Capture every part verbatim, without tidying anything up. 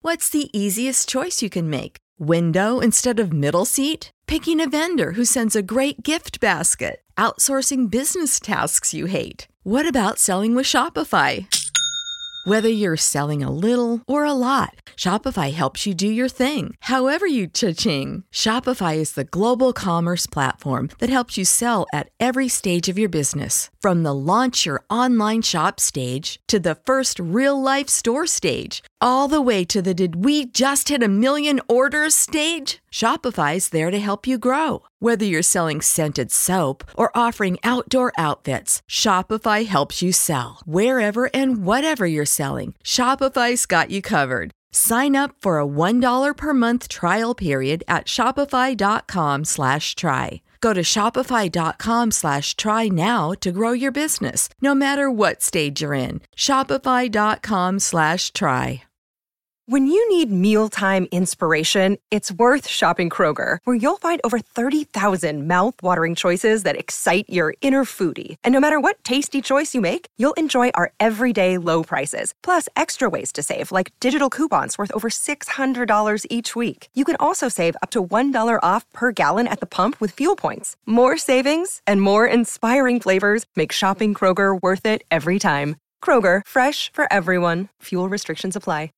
What's the easiest choice you can make? Window instead of middle seat? Picking a vendor who sends a great gift basket? Outsourcing business tasks you hate? What about selling with Shopify? Whether you're selling a little or a lot, Shopify helps you do your thing, however you cha-ching. Shopify is the global commerce platform that helps you sell at every stage of your business. From the launch your online shop stage to the first real-life store stage, all the way to the did we just hit a million orders stage. Shopify's there to help you grow. Whether you're selling scented soap or offering outdoor outfits, Shopify helps you sell. Wherever and whatever you're selling, Shopify's got you covered. Sign up for a one dollar per month trial period at shopify.com slash try. Go to shopify.com slash try now to grow your business, no matter what stage you're in. Shopify.com slash try. When you need mealtime inspiration, it's worth shopping Kroger, where you'll find over thirty thousand mouth-watering choices that excite your inner foodie. And no matter what tasty choice you make, you'll enjoy our everyday low prices, plus extra ways to save, like digital coupons worth over six hundred dollars each week. You can also save up to one dollar off per gallon at the pump with fuel points. More savings and more inspiring flavors make shopping Kroger worth it every time. Kroger, fresh for everyone. Fuel restrictions apply.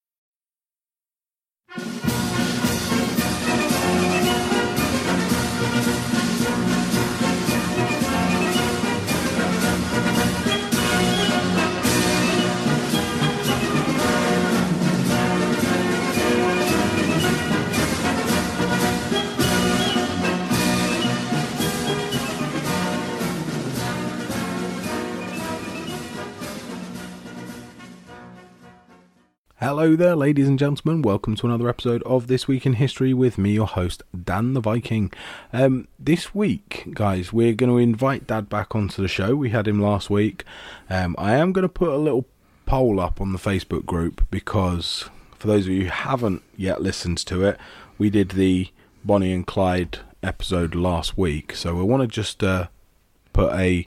Hello there, ladies and gentlemen. Welcome to another episode of This Week in History with me, your host, Dan the Viking. Um, this week, guys, we're going to invite Dad back onto the show. We had him last week. Um, I am going to put a little poll up on the Facebook group because, for those of you who haven't yet listened to it, we did the Bonnie and Clyde episode last week. So we want to just uh, put a,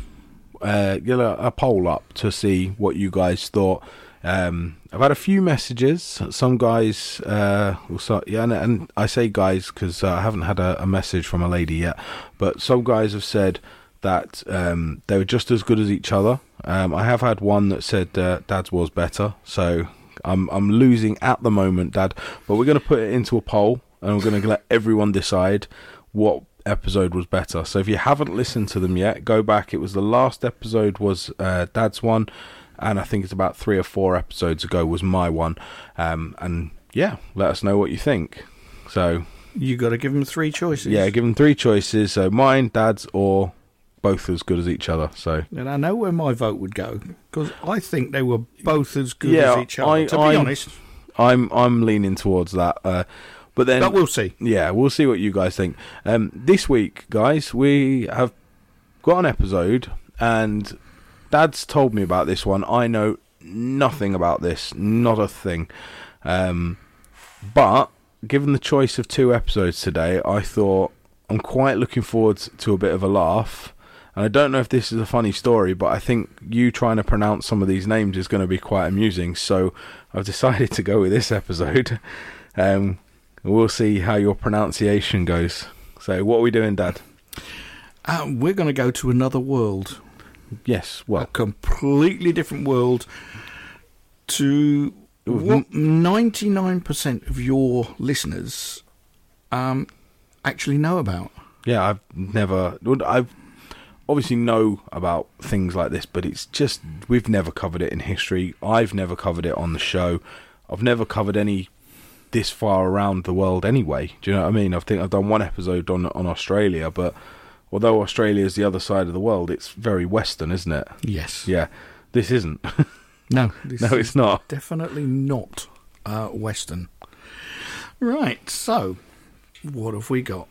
uh, get a, a poll up to see what you guys thought. Um, I've had a few messages. Some guys, uh, also, yeah, and, and I say guys because uh, I haven't had a, a message from a lady yet. But some guys have said that um, they were just as good as each other. Um, I have had one that said uh, Dad's was better. So I'm I'm losing at the moment, Dad. But we're going to put it into a poll, and we're going to let everyone decide what episode was better. So if you haven't listened to them yet, go back. It was the last episode was uh, Dad's one. And I think it's about three or four episodes ago was my one. Um, and yeah, let us know what you think. So you got to give them three choices. Yeah, give them three choices. So mine, Dad's, or both as good as each other. So and I know where my vote would go because I think they were both as good yeah, as each other. I, to be I'm, honest, I'm I'm leaning towards that. Uh, but then, but we'll see. Yeah, we'll see what you guys think. Um, this week, guys, we have got an episode and Dad's told me about this one. I know nothing about this, not a thing. Um, but given the choice of two episodes today, I thought I'm quite looking forward to a bit of a laugh. And I don't know if this is a funny story, but I think you trying to pronounce some of these names is going to be quite amusing. So I've decided to go with this episode. Um, we'll see how your pronunciation goes. So what are we doing, Dad? Uh, we're going to go to another world. Yes, well, a completely different world to what ninety-nine percent of your listeners um, actually know about. Yeah, I've never, I've obviously know about things like this, but it's just, we've never covered it in history. I've never covered it on the show. I've never covered any this far around the world anyway. Do you know what I mean? I think I've done one episode on on Australia, but although Australia is the other side of the world, it's very Western, isn't it? Yes. Yeah. This isn't. No. This no, it's not. Definitely not uh, Western. Right, so what have we got?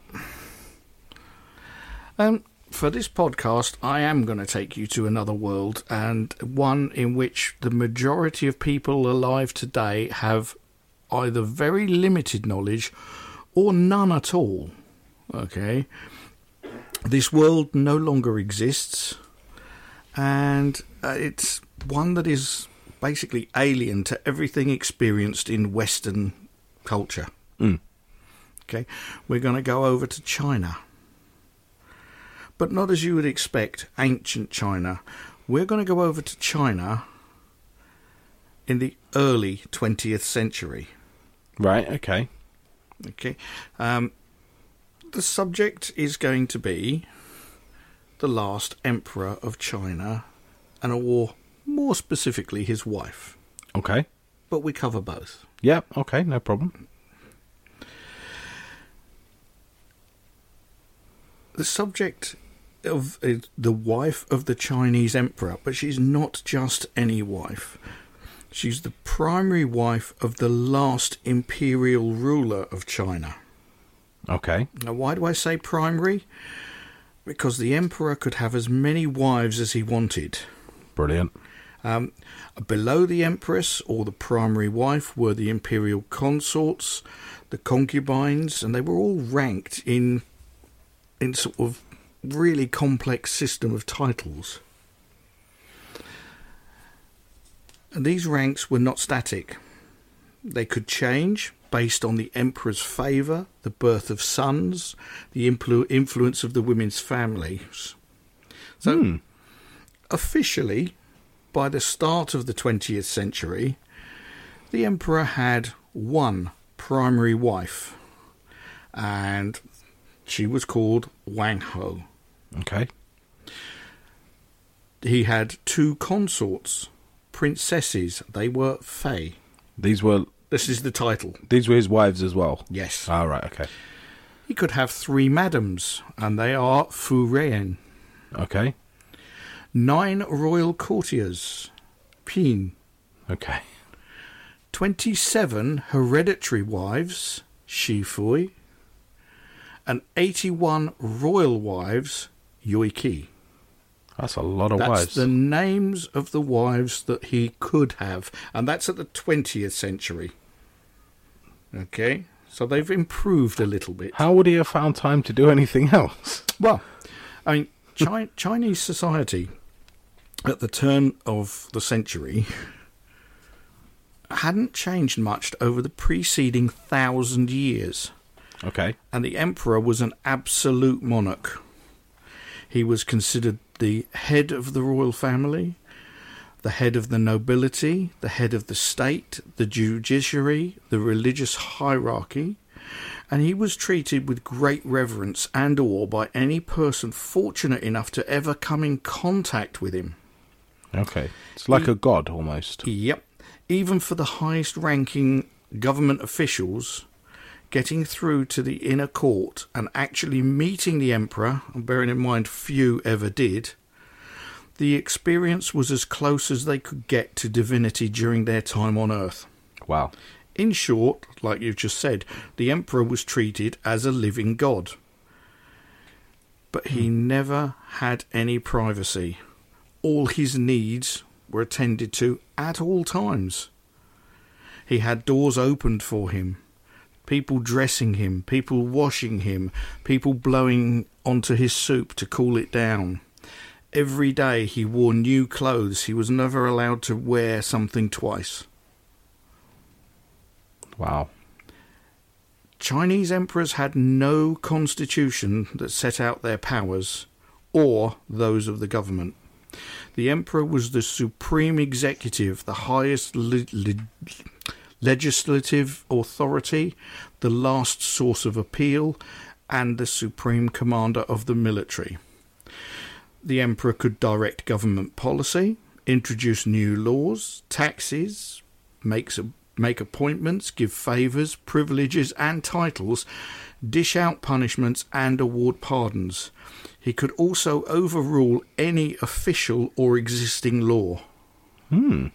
Um, for this podcast, I am going to take you to another world, and one in which the majority of people alive today have either very limited knowledge or none at all. Okay? This world no longer exists, and uh, it's one that is basically alien to everything experienced in Western culture. Mm. Okay, we're going to go over to China. But not as you would expect, ancient China. We're going to go over to China in the early twentieth century. Right, okay. Okay. Um, the subject is going to be the last emperor of China, and or more specifically his wife. Okay. But we cover both. Yeah, okay, no problem. The subject of uh, the wife of the Chinese emperor, but she's not just any wife. She's the primary wife of the last imperial ruler of China. Okay. Now, why do I say primary? Because the emperor could have as many wives as he wanted. Brilliant. Um, below the empress, or the primary wife, were the imperial consorts, the concubines, and they were all ranked in in sort of really complex system of titles. And these ranks were not static. They could change based on the emperor's favour, the birth of sons, the influ- influence of the women's families. So, Hmm. officially, by the start of the twentieth century, the emperor had one primary wife, and she was called Wang Ho. Okay. He had two consorts, princesses. They were Fei. These were This is the title. these were his wives as well. Yes. Ah, right, okay. He could have three madams, and they are Fu Reian. Okay. Nine royal courtiers, Pin. Okay. Twenty-seven hereditary wives, Shi Fui. And eighty-one royal wives, Yui Qi. That's a lot of That's wives. the names of the wives that he could have. And that's at the twentieth century. Okay? So they've improved a little bit. How would he have found time to do anything else? Well, I mean, Chi- Chinese society at the turn of the century hadn't changed much over the preceding thousand years. Okay. And the emperor was an absolute monarch. He was considered the head of the royal family, the head of the nobility, the head of the state, the judiciary, the religious hierarchy, and he was treated with great reverence and awe by any person fortunate enough to ever come in contact with him. Okay. It's like He- a god, almost. Yep. Even for the highest ranking government officials, getting through to the inner court and actually meeting the emperor, and bearing in mind few ever did, the experience was as close as they could get to divinity during their time on Earth. Wow. In short, like you've just said, the emperor was treated as a living god. But he never had any privacy. All his needs were attended to at all times. He had doors opened for him, people dressing him, people washing him, people blowing onto his soup to cool it down. Every day he wore new clothes. He was never allowed to wear something twice. Wow. Chinese emperors had no constitution that set out their powers or those of the government. The emperor was the supreme executive, the highest le- le- legislative authority, the last source of appeal, and the supreme commander of the military. The emperor could direct government policy, introduce new laws, taxes, makes a make appointments, give favours, privileges and titles, dish out punishments and award pardons. He could also overrule any official or existing law. Hmm.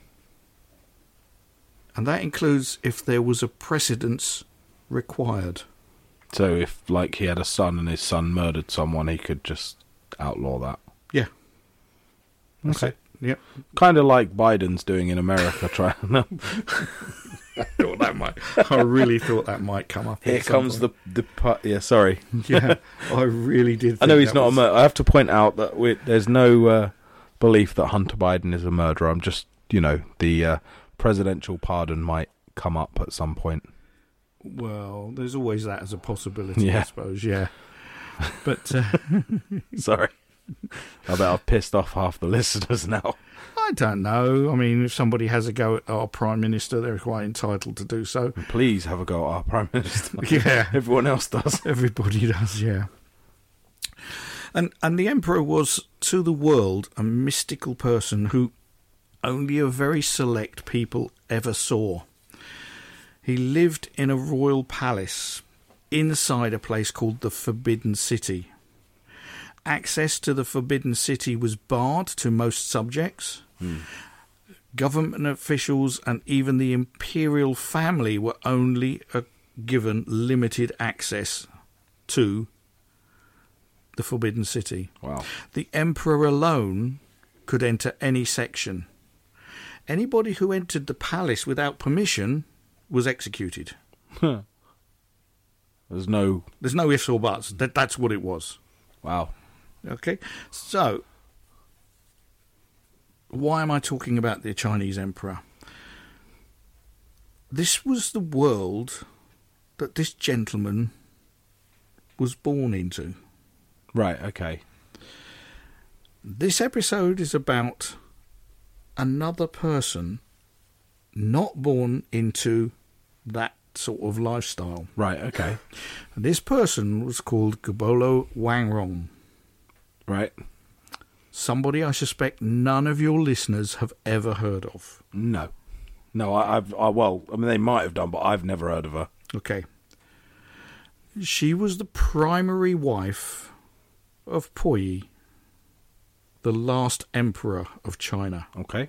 And that includes if there was a precedence required. So if, like, he had a son and his son murdered someone, he could just outlaw that. Yeah. That's Okay. it. Yep. Kind of like Biden's doing in America. Trying. I thought that might. I really thought that might come up. Here at some comes point. the the part. Yeah, sorry. Yeah, I really did. I know think he's that not was- a murderer. I have to point out that we, there's no uh, belief that Hunter Biden is a murderer. I'm just you know, the uh, presidential pardon might come up at some point. Well, there's always that as a possibility, Yeah. I suppose, yeah. But, uh, Sorry. I bet I've pissed off half the listeners now. I don't know. I mean, if somebody has a go at our Prime Minister, they're quite entitled to do so. Please have a go at our Prime Minister. Yeah. Everyone else does. Everybody does, yeah. And and the Emperor was, to the world, a mystical person who only a very select people ever saw. He lived in a royal palace inside a place called the Forbidden City. Access to the Forbidden City was barred to most subjects. Hmm. Government officials and even the imperial family were only uh, given limited access to the Forbidden City. Wow. The Emperor alone could enter any section. Anybody who entered the palace without permission was executed. There's no... There's no ifs or buts. That, that's what it was. Wow. Okay, so why am I talking about the Chinese Emperor? This was the world that this gentleman was born into. Right, okay. This episode is about another person not born into that sort of lifestyle. Right, okay. And this person was called Gabolo Wangrong. Right. Somebody I suspect none of your listeners have ever heard of. No. No, I, I've... I, well, I mean, they might have done, but I've never heard of her. Okay. She was the primary wife of Puyi, the last emperor of China. Okay.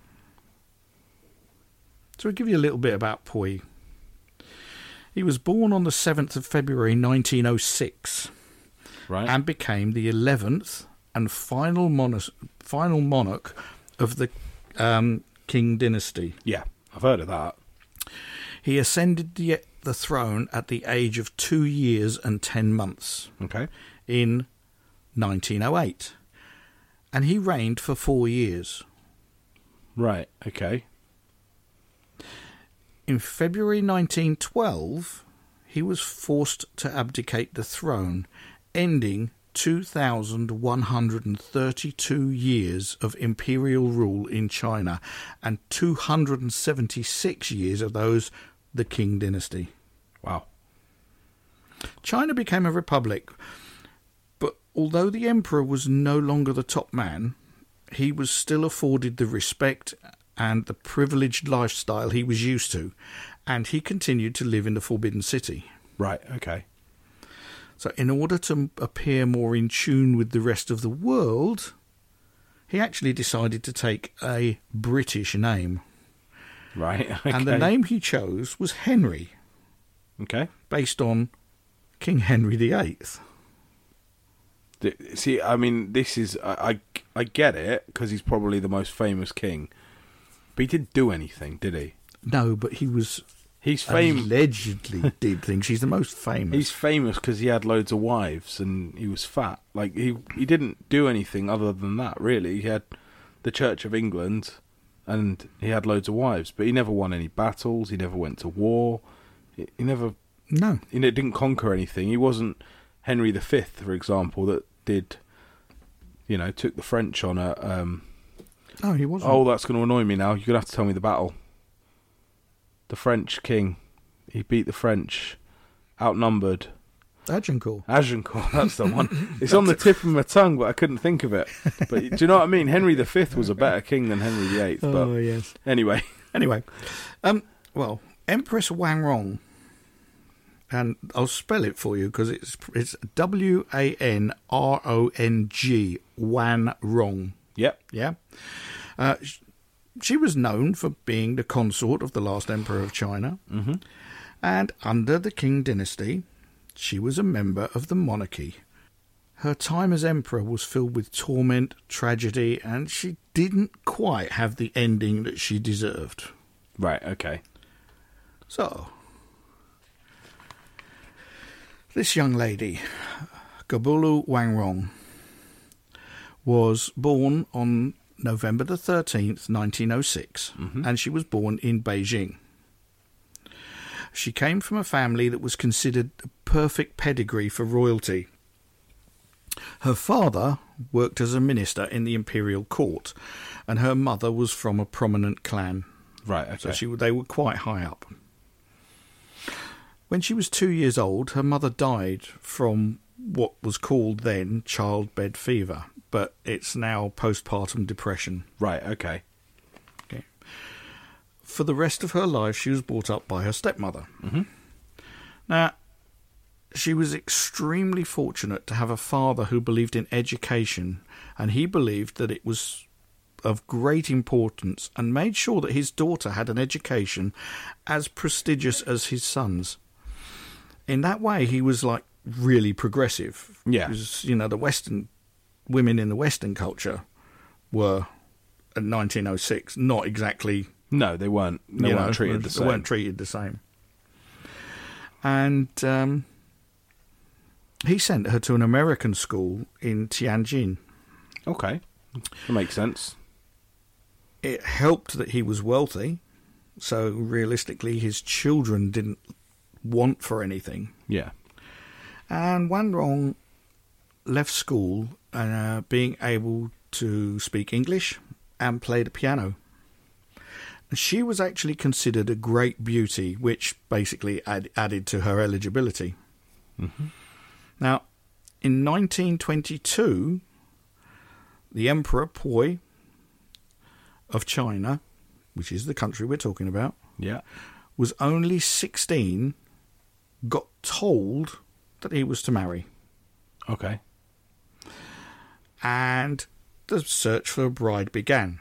So I'll give you a little bit about Puyi. He was born on the seventh of February nineteen oh six. Right. And became the eleventh and final monarch, final monarch of the um, Qing dynasty. Yeah, I've heard of that. He ascended the, the throne at the age of two years and ten months. Okay. In nineteen oh eight. And he reigned for four years. Right, okay. In February nineteen twelve, he was forced to abdicate the throne, ending two thousand one hundred thirty-two years of imperial rule in China and two hundred seventy-six years of those the Qing dynasty. Wow. China became a republic, but although the emperor was no longer the top man, he was still afforded the respect and the privileged lifestyle he was used to, and he continued to live in the Forbidden City. Right, okay. So in order to appear more in tune with the rest of the world, he actually decided to take a British name. Right, okay. And the name he chose was Henry. Okay. Based on King Henry the Eighth. See, I mean, this is... I, I, I get it, because he's probably the most famous king. But he didn't do anything, did he? No, but he was... He's famous. Allegedly did things. He's the most famous. He's famous because he had loads of wives and he was fat. Like, he he didn't do anything other than that, really. He had the Church of England and he had loads of wives. But he never won any battles. He never went to war. He, he never... No. He didn't conquer anything. He wasn't Henry the Fifth, for example, that did... You know, took the French on a... Um, no, he wasn't. Oh, that's going to annoy me now. You're going to have to tell me the battle. The French king. He beat the French. Outnumbered. Agincourt. Agincourt, that's the one. It's on the tip of my tongue, but I couldn't think of it. But do you know what I mean? Henry the Fifth was a better king than Henry the Eighth. But oh, yes. Anyway. Anyway. Um, well, Empress Wangrong, and I'll spell it for you because it's it's W A N R O N G, Wanrong. Yep. Yeah. Uh, she was known for being the consort of the last emperor of China. Mm-hmm. And under the Qing dynasty, she was a member of the monarchy. Her time as emperor was filled with torment, tragedy, and she didn't quite have the ending that she deserved. Right, okay. So, this young lady, Gabolo Wangrong, was born on November the thirteenth, nineteen oh six, mm-hmm. and she was born in Beijing. She came from a family that was considered a perfect pedigree for royalty. Her father worked as a minister in the imperial court, and her mother was from a prominent clan. Right, okay. So she, they were quite high up. When she was two years old, her mother died from what was called then childbed fever, but it's now postpartum depression. Right, okay. Okay. For the rest of her life, she was brought up by her stepmother. Mm-hmm. Now, she was extremely fortunate to have a father who believed in education, and he believed that it was of great importance and made sure that his daughter had an education as prestigious as his son's. In that way, he was like really progressive. Yeah. Because, you know, the Western women in the Western culture were, in nineteen oh six, not exactly... No, they weren't. They you weren't know, treated the same. They weren't treated the same. And um, he sent her to an American school in Tianjin. Okay. That makes sense. It helped that he was wealthy, so realistically his children didn't want for anything. Yeah. And Wanrong left school uh, being able to speak English and play the piano. She was actually considered a great beauty, which basically add, added to her eligibility. Mm-hmm. Now, in nineteen twenty-two, the Emperor Pui of China, which is the country we're talking about, yeah, was only sixteen, got told that he was to marry. Okay. And the search for a bride began.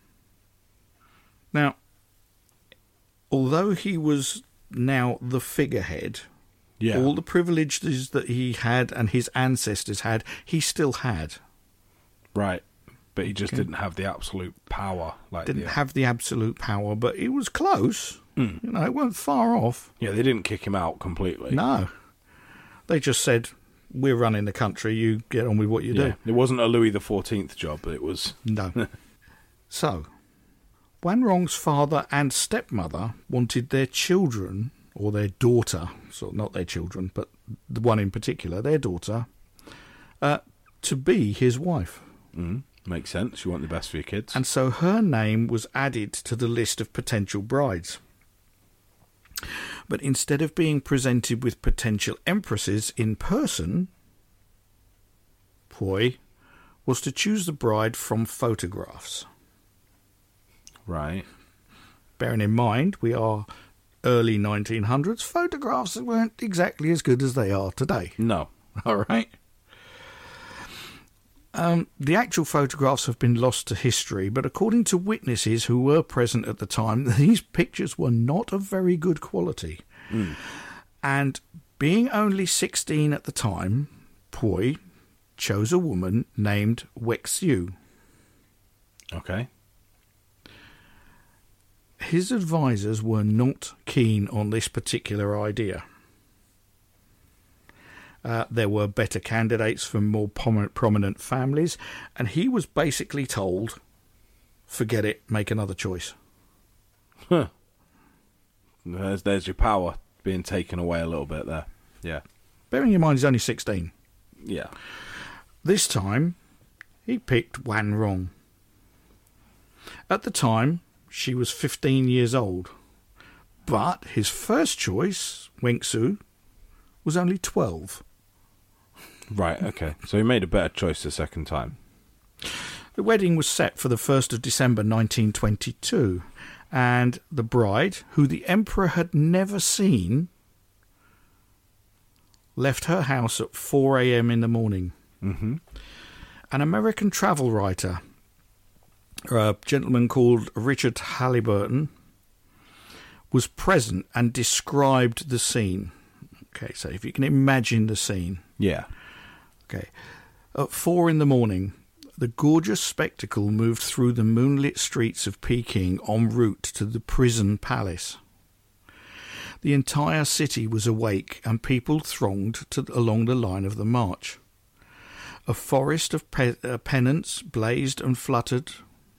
Now, although he was now the figurehead, yeah. all the privileges that he had and his ancestors had, he still had. Right. But he just Okay. didn't have the absolute power. Like Didn't the, have the absolute power, but it was close. Mm. You know, it wasn't far off. Yeah, they didn't kick him out completely. No. They just said, we're running the country, you get on with what you Yeah. do. It wasn't a Louis the fourteenth job, it was... No. So, Wanrong's father and stepmother wanted their children, or their daughter, so not their children, but the one in particular, their daughter, uh, to be his wife. Mm. Makes sense. You want the best for your kids. And so her name was added to the list of potential brides. But instead of being presented with potential empresses in person, Pui was to choose the bride from photographs. Right. Bearing in mind, we are early nineteen hundreds, photographs weren't exactly as good as they are today. No. All right. Um, the actual photographs have been lost to history, but according to witnesses who were present at the time, these pictures were not of very good quality. Mm. And being only sixteen at the time, Pui chose a woman named Wexiu. Okay. His advisors were not keen on this particular idea. Uh, there were better candidates from more prom- prominent families, and he was basically told, forget it, make another choice. Huh. There's, there's your power being taken away a little bit there. Yeah. Bearing in mind he's only sixteen. Yeah. This time, he picked Wanrong. At the time, she was fifteen years old, but his first choice, Wexiu, was only twelve. Right, okay. So he made a better choice the second time. The wedding was set for the first of December nineteen twenty-two, and the bride, who the emperor had never seen, left her house at four a.m. in the morning. Mm-hmm. An American travel writer, a gentleman called Richard Halliburton, was present and described the scene. Okay, so if you can imagine the scene. Yeah. Okay. At four in the morning, the gorgeous spectacle moved through the moonlit streets of Peking en route to the prison palace. The entire city was awake and people thronged to, along the line of the march. A forest of pe- uh, pennants blazed and fluttered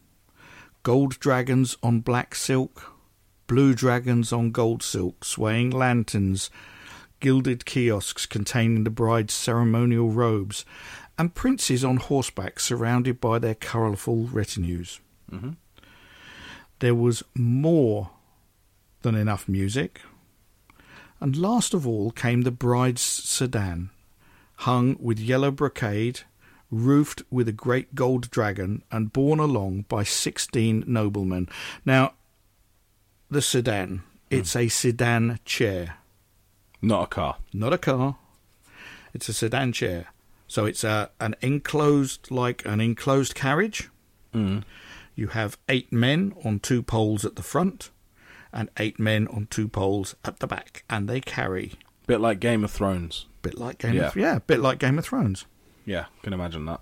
gold dragons on black silk, blue dragons on gold silk, swaying lanterns, gilded kiosks containing the bride's ceremonial robes, and princes on horseback surrounded by their colourful retinues. Mm-hmm. There was more than enough music, and last of all came the bride's sedan, hung with yellow brocade, roofed with a great gold dragon, and borne along by sixteen noblemen. Now, the sedan, it's mm. a sedan chair. Not a car. Not a car. It's a sedan chair. So it's a, an enclosed, like an enclosed carriage. Mm. You have eight men on two poles at the front and eight men on two poles at the back, and they carry. Bit like Game of Thrones. Bit like Game yeah. of yeah, bit like Game of Thrones. Yeah, can imagine that.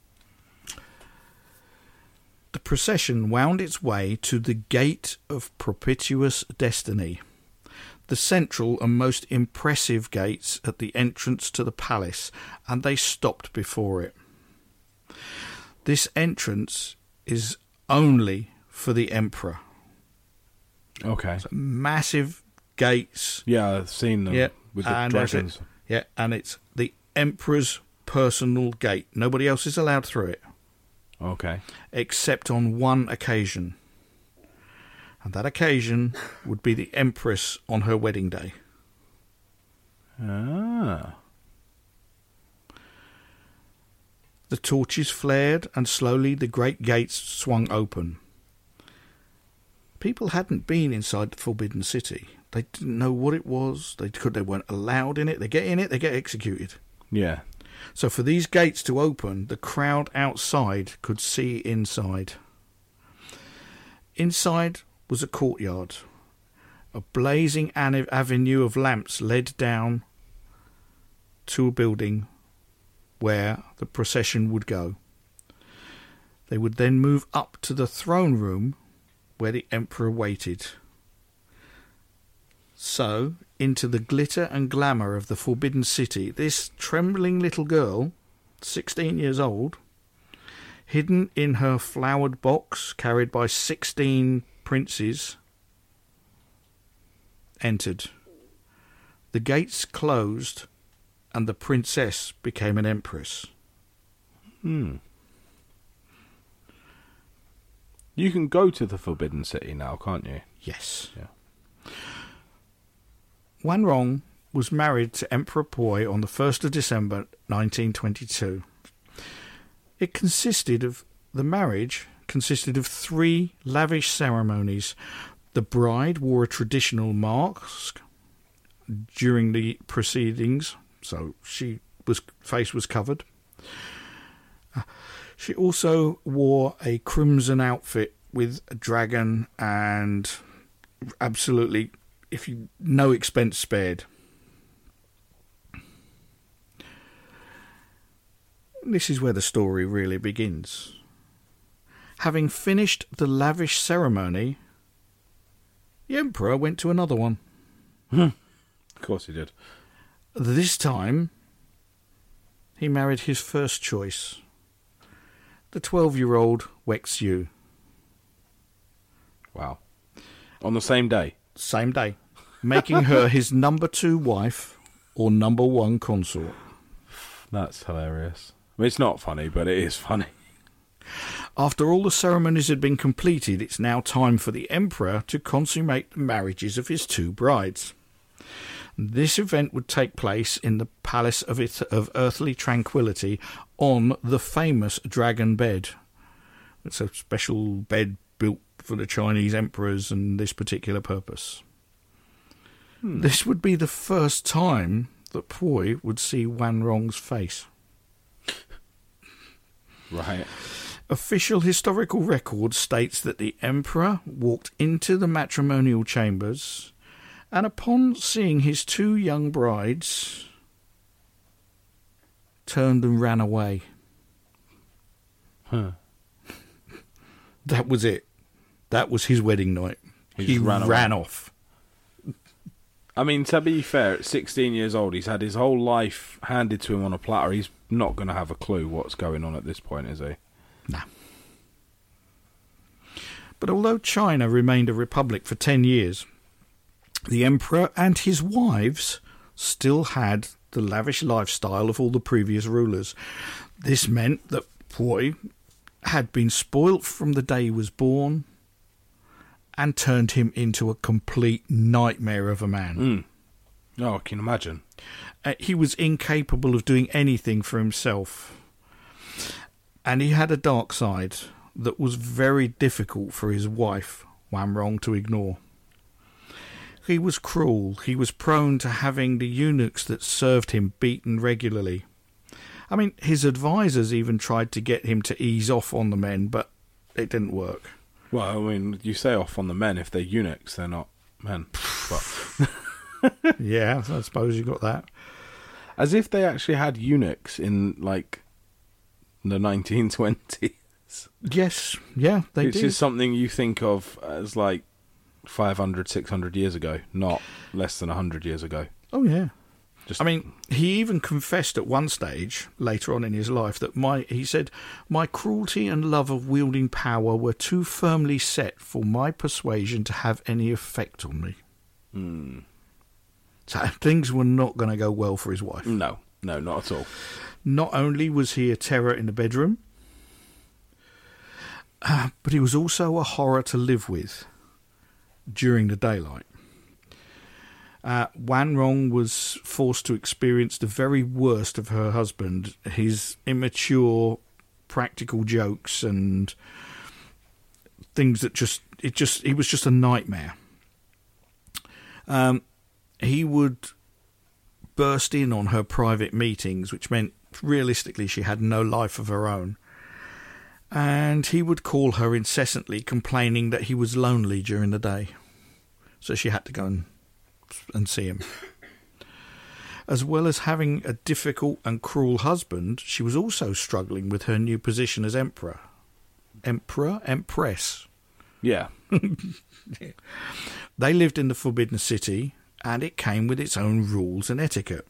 The procession wound its way to the Gate of Propitious Destiny, the central and most impressive gates at the entrance to the palace, and they stopped before it. This entrance is only for the emperor. Okay. So massive gates. Yeah, I've seen them yeah, with the and dragons. It, yeah, and it's the emperor's personal gate. Nobody else is allowed through it. Okay. Except on one occasion. And that occasion would be the Empress on her wedding day. Ah. The torches flared, and slowly the great gates swung open. People hadn't been inside the Forbidden City. They didn't know what it was. They could. They weren't allowed in it. They get in it, they get executed. Yeah. So for these gates to open, the crowd outside could see inside. Inside was a courtyard. A blazing avenue of lamps led down to a building where the procession would go. They would then move up to the throne room where the emperor waited. So, into the glitter and glamour of the Forbidden City, this trembling little girl, sixteen years old, hidden in her flowered box carried by sixteen princes, entered. The gates closed, and the princess became an empress. Hmm. You can go to the Forbidden City now, can't you? Yes. Yeah. Wanrong was married to Emperor Poi on the first of December nineteen twenty-two. It consisted of the marriage consisted of three lavish ceremonies. The bride wore a traditional mask during the proceedings, so she was face was covered. Uh, she also wore a crimson outfit with a dragon and absolutely, if you no expense spared. This is where the story really begins. Having finished the lavish ceremony, the emperor went to another one. Of course he did. This time, he married his first choice, the twelve-year-old Wexu. Wow. On the same day? Same day. Making her his number two wife or number one consort. That's hilarious. I mean, it's not funny, but it is funny. After all the ceremonies had been completed, it's now time for the emperor to consummate the marriages of his two brides. This event would take place in the Palace of, it, of Earthly Tranquility on the famous Dragon Bed. It's a special bed built for the Chinese emperors and this particular purpose. Hmm. This would be the first time that Poi would see Wanrong's face. Right. Official historical record states that the emperor walked into the matrimonial chambers and upon seeing his two young brides, turned and ran away. Huh. That was it. That was his wedding night. He, he ran, ran off. I mean, to be fair, at sixteen years old, he's had his whole life handed to him on a platter. He's not going to have a clue what's going on at this point, is he? No. But although China remained a republic for ten years, the emperor and his wives still had the lavish lifestyle of all the previous rulers. This meant that Pui had been spoilt from the day he was born and turned him into a complete nightmare of a man. Mm. Oh, I can imagine. Uh, he was incapable of doing anything for himself. And he had a dark side that was very difficult for his wife, Wanrong, to ignore. He was cruel. He was prone to having the eunuchs that served him beaten regularly. I mean, his advisors even tried to get him to ease off on the men, but it didn't work. Well, I mean, you say off on the men. If they're eunuchs, they're not men. But yeah, I suppose you got that. As if they actually had eunuchs in, like, the nineteen twenties. Yes, yeah, they It's did. just something you think of as, like, five hundred, six hundred years ago, not less than one hundred years ago. Oh, yeah. Just, I mean, he even confessed at one stage, later on in his life, that my, he said, my cruelty and love of wielding power were too firmly set for my persuasion to have any effect on me. mm, So things were not going to go well for his wife. no, no, not at all. Not only was he a terror in the bedroom, uh, but he was also a horror to live with during the daylight. Uh, Wanrong was forced to experience the very worst of her husband, his immature practical jokes and things that just, it just, he was just a nightmare. Um, he would burst in on her private meetings, which meant realistically she had no life of her own. And he would call her incessantly, complaining that he was lonely during the day. So she had to go and and see him. As well as having a difficult and cruel husband, she was also struggling with her new position as emperor. Emperor? Empress. Yeah. They lived in the Forbidden City, and it came with its own rules and etiquette.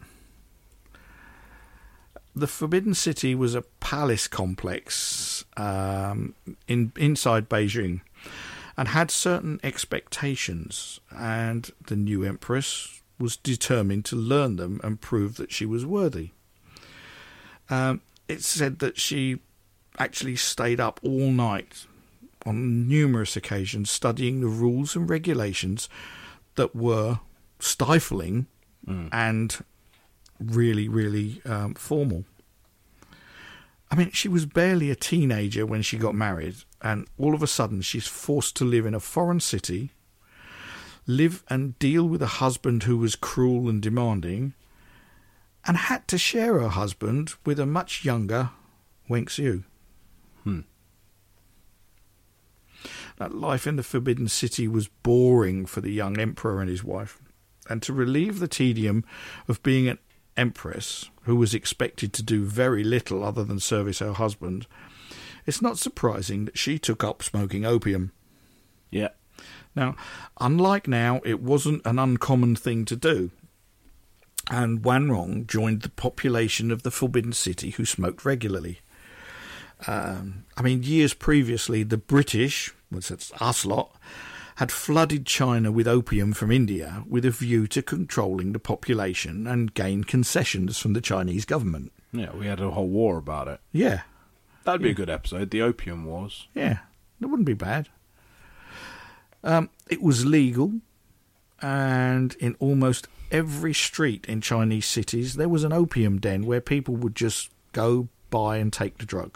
The Forbidden City was a palace complex um, in inside Beijing, and had certain expectations, and the new empress was determined to learn them and prove that she was worthy. Um, it's said that she actually stayed up all night on numerous occasions studying the rules and regulations that were stifling mm. and really, really um, formal. I mean, she was barely a teenager when she got married, and all of a sudden she's forced to live in a foreign city, live and deal with a husband who was cruel and demanding, and had to share her husband with a much younger Wen Xiu. Hmm. That life in the Forbidden City was boring for the young emperor and his wife, and to relieve the tedium of being an empress who was expected to do very little other than service her husband, it's not surprising that she took up smoking opium. Yeah. Now, unlike now, it wasn't an uncommon thing to do, and Wanrong joined the population of the Forbidden City who smoked regularly. Um, I mean, years previously, the British, well, that's us lot, had flooded China with opium from India with a view to controlling the population and gain concessions from the Chinese government. Yeah, we had a whole war about it. Yeah. That'd be yeah. a good episode, the Opium Wars. Yeah, that wouldn't be bad. Um, it was legal, and in almost every street in Chinese cities there was an opium den where people would just go buy and take the drug.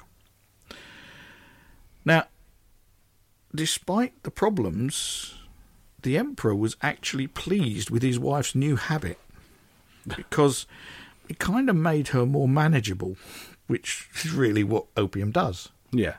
Now, despite the problems, the emperor was actually pleased with his wife's new habit, because it kind of made her more manageable, which is really what opium does. Yeah.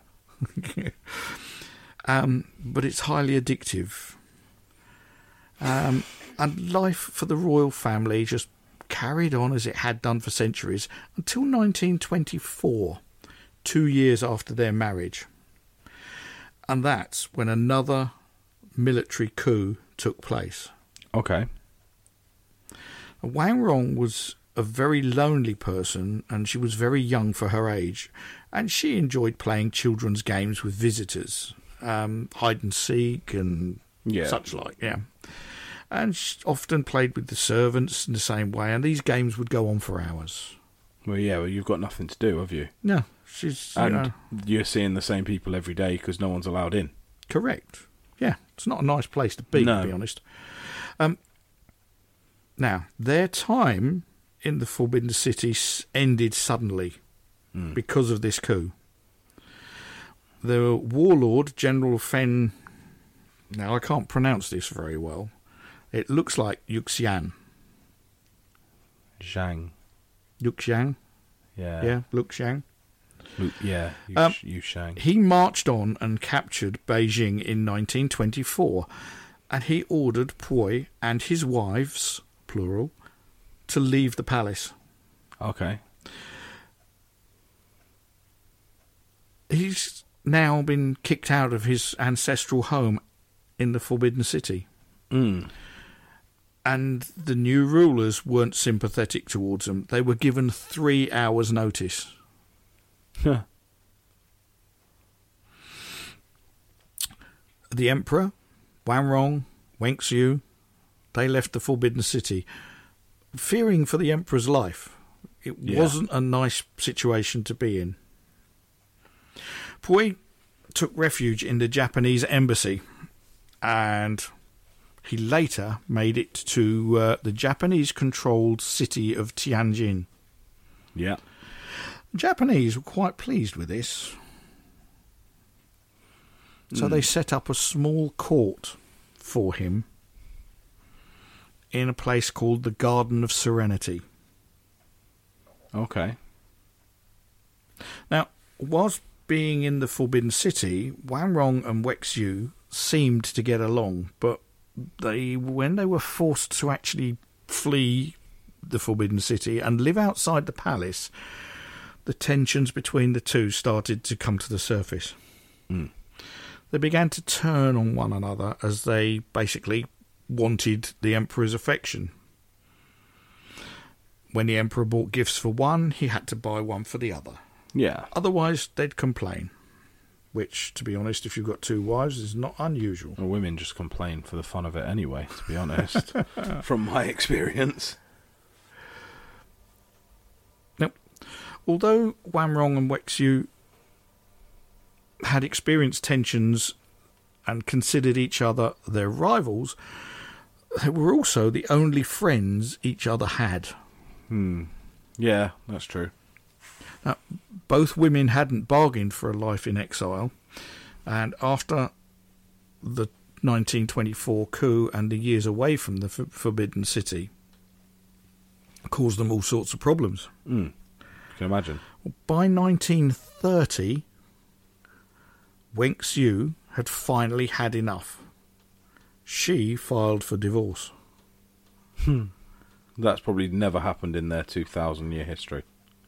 um, but it's highly addictive. Um, and life for the royal family just carried on as it had done for centuries until nineteen twenty-four, two years after their marriage. And that's when another military coup took place. Okay. Wanrong was a very lonely person, and she was very young for her age, and she enjoyed playing children's games with visitors. um, hide and seek and Yeah. such like, yeah. And she often played with the servants in the same way, and these games would go on for hours. Well, yeah, well, you've got nothing to do, have you? No, she's, you And know, you're seeing the same people every day because no one's allowed in. correct. Yeah, it's not a nice place to be, No. to be honest. Um, now, their time in the Forbidden City s- ended suddenly Mm. because of this coup. The warlord, General Fen... Now, I can't pronounce this very well. It looks like Yuxian. Zhang. Yuxian? Yeah. Yeah, Luxiang. Lu- yeah. Yu, Um, Yu Shang. He marched on and captured Beijing in nineteen twenty-four, and he ordered Pui and his wives, plural, to leave the palace. Okay. He's now been kicked out of his ancestral home in the Forbidden City, Mm. and the new rulers weren't sympathetic towards him. They were given three hours' notice. The emperor, Wanrong, Wenxiu, they left the Forbidden City, fearing for the emperor's life. It Yeah. wasn't a nice situation to be in. Pui took refuge in the Japanese embassy, and he later made it to uh, the Japanese-controlled city of Tianjin. Yeah. The Japanese were quite pleased with this. So they set up a small court for him in a place called the Garden of Serenity. Okay. Now, whilst being in the Forbidden City, Wanrong and Wenxiu seemed to get along, but they, when they were forced to actually flee the Forbidden City and live outside the palace, the tensions between the two started to come to the surface. Mm. They began to turn on one another as they basically wanted the emperor's affection. When the emperor bought gifts for one, he had to buy one for the other. Yeah. Otherwise, they'd complain. Which, to be honest, if you've got two wives, is not unusual. Well, women just complain for the fun of it anyway, to be honest. From my experience. Now, although Wanrong and Wenxiu had experienced tensions and considered each other their rivals, they were also the only friends each other had. Hmm. Yeah, that's true. Now, both women hadn't bargained for a life in exile, and after the nineteen twenty-four coup and the years away from the f- Forbidden City caused them all sorts of problems. Mm. You can imagine. By nineteen thirty, Wenxiu had finally had enough. She filed for divorce. That's probably never happened in their two thousand year history.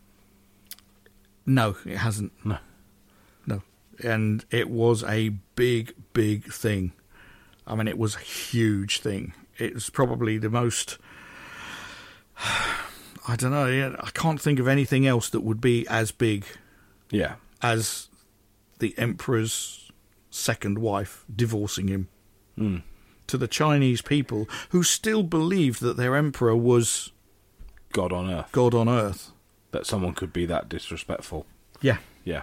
No, it hasn't. No. No. And it was a big, big thing. I mean, it was a huge thing. It was probably the most... I don't know. I can't think of anything else that would be as big Yeah. as the emperor's second wife divorcing him. Mm. To the Chinese people who still believed that their emperor was God on earth. God on earth. That someone could be that disrespectful. Yeah. Yeah.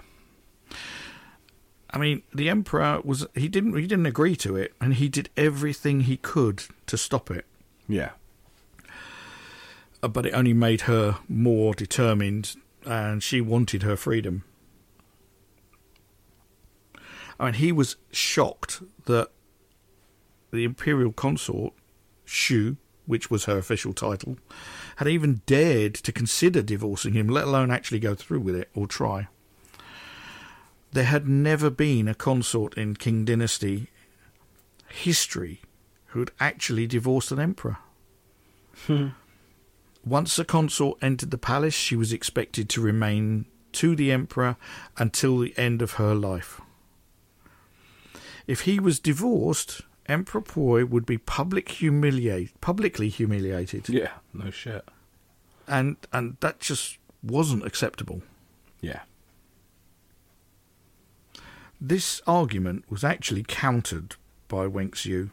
I mean, the emperor was he didn't he didn't agree to it, and he did everything he could to stop it. Yeah. Uh, But it only made her more determined, and she wanted her freedom. I mean, he was shocked that the imperial consort, Xu, which was her official title, had even dared to consider divorcing him, let alone actually go through with it or try. There had never been a consort in Qing dynasty history who had actually divorced an emperor. Once a consort entered the palace, she was expected to remain to the emperor until the end of her life. If he was divorced, Emperor Pui would be public humiliate, publicly humiliated. Yeah. No shit. And and that just wasn't acceptable. Yeah. This argument was actually countered by Wen Xiu.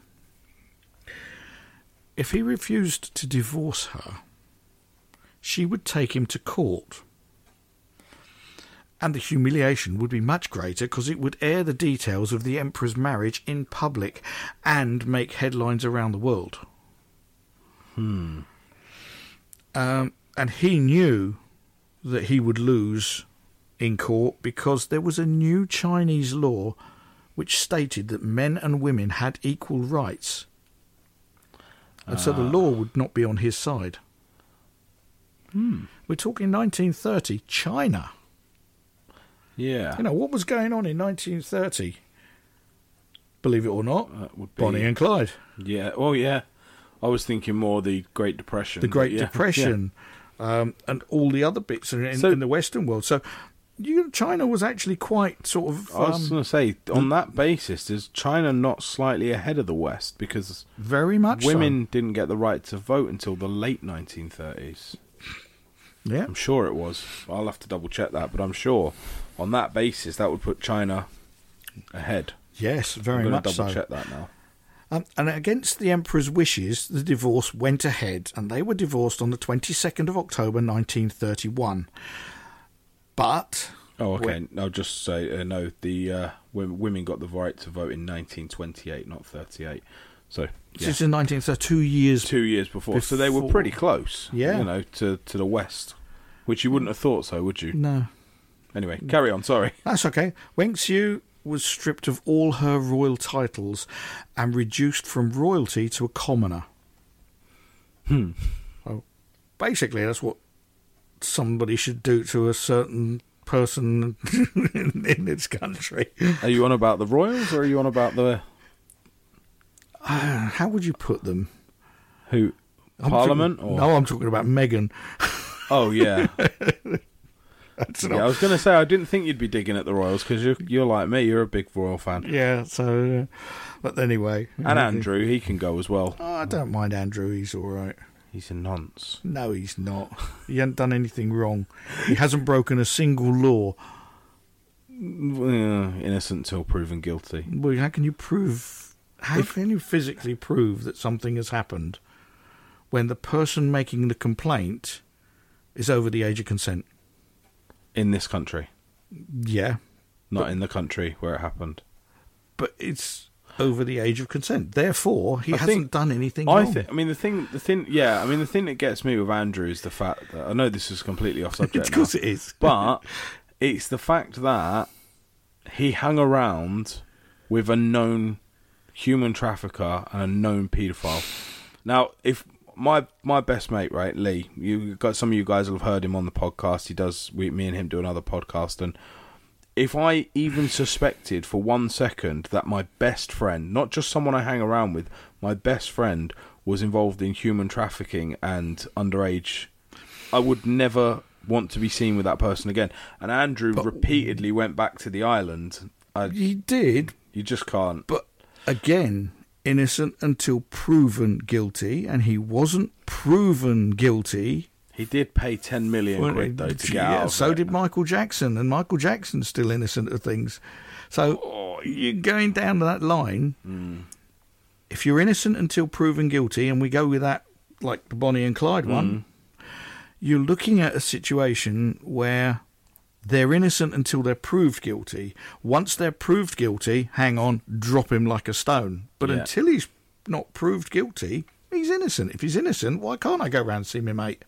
If he refused to divorce her, she would take him to court. And the humiliation would be much greater because it would air the details of the emperor's marriage in public and make headlines around the world. Hmm. Um, and he knew that he would lose in court because there was a new Chinese law which stated that men and women had equal rights. And so the law would not be on his side. Hmm. We're talking nineteen thirty, China. Yeah. You know, what was going on in nineteen thirty? Believe it or not, That would be, Bonnie and Clyde. Yeah. Oh, yeah. I was thinking more the Great Depression. The Great but yeah. Depression, um, and all the other bits in, So- in the Western world. So you, China was actually quite sort of... I was Um, going to say, on that basis, is China not slightly ahead of the West? Because very much women didn't get the right to vote until the late nineteen thirties. so. Yeah. I'm sure it was. I'll have to double check that, but I'm sure on that basis that would put China ahead. Yes, very I'm much going to double so. check that now. Um, and against the emperor's wishes, the divorce went ahead, and they were divorced on the twenty-second of October, nineteen thirty-one. But... Oh, okay. when- I'll just say, uh, no, the uh, women, women got the right to vote in nineteen twenty-eight, not thirty-eight. So, This yeah. is in nineteen thirty, two years... two years before. So they were Before- pretty close, Yeah. you know, to, to the West, which you wouldn't have thought so, would you? No. Anyway, carry on, sorry. That's okay. Wen Xiu was stripped of all her royal titles and reduced from royalty to a commoner. Hmm. Well, basically, that's what somebody should do to a certain person in, in this country. Are you on about the royals, or are you on about the... Uh, how would you put them? Who? I'm Parliament? talking- or? No, I'm talking about Meghan. Oh, yeah. That's Yeah, not- I was going to say, I didn't think you'd be digging at the Royals, because you're, you're like me, you're a big Royal fan. yeah, so... Uh, but anyway... And Andrew, he can go as well. Oh, I don't mind Andrew, he's all right. He's a nonce. No, he's not. He hasn't done anything wrong. He hasn't broken a single law. Uh, innocent till proven guilty. Well, how can you prove... How can you physically prove that something has happened when the person making the complaint is over the age of consent? In this country. Yeah, Not But- in the country where it happened. but it's over the age of consent. Therefore, he I hasn't think- done anything I wrong. think. I mean, the thing, the thing, yeah. I mean, the thing that gets me with Andrew is the fact that I know this is completely off subject Of course now, it is. but it's the fact that he hung around with a known human trafficker and a known paedophile. Now, if my my best mate, right, Lee, you got some of you guys will have heard him on the podcast. He does. We, me and him do another podcast, and if I even suspected for one second that my best friend, not just someone I hang around with, my best friend was involved in human trafficking and underage, I would never want to be seen with that person again. And Andrew But- repeatedly went back to the island. I, He did, you just can't. but again, innocent until proven guilty, and he wasn't proven guilty. He did pay ten million Well, quid though to get yeah, out of so it. did Michael Jackson, and Michael Jackson's still innocent of things. So Oh, you're going down that line. Mm. If you're innocent until proven guilty, and we go with that, like the Bonnie and Clyde one, Mm. you're looking at a situation where they're innocent until they're proved guilty. Once they're proved guilty, hang on, drop him like a stone. But Yeah. until he's not proved guilty, he's innocent. If he's innocent, why can't I go round and see my mate?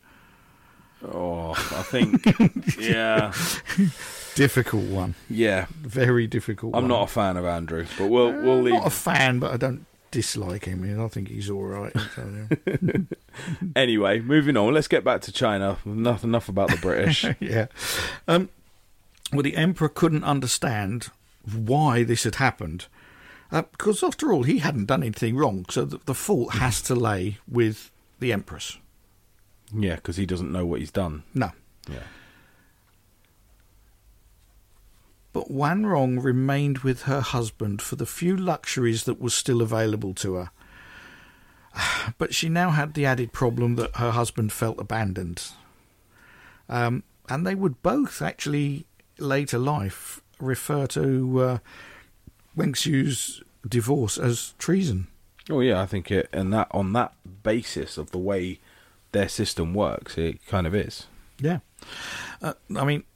Oh, I think, yeah, Difficult one. yeah. Very difficult I'm one. not a fan of Andrew, but we'll Uh, we'll leave. Not a fan, but I don't dislike him. I think he's all right. So, yeah. Anyway, moving on. Let's get back to China. Enough enough about the British. yeah. Um, well, the emperor couldn't understand why this had happened. Uh, because, after all, he hadn't done anything wrong. So the, the fault has to lay with the empress. Yeah, because he doesn't know what he's done. No. Yeah. But Wanrong remained with her husband for the few luxuries that was still available to her. But she now had the added problem that her husband felt abandoned. Um, and they would both actually, later life, refer to uh, Wen Xiu's divorce as treason. Oh yeah, I think it, and that on that basis of the way their system works, it kind of is. Yeah, uh, I mean,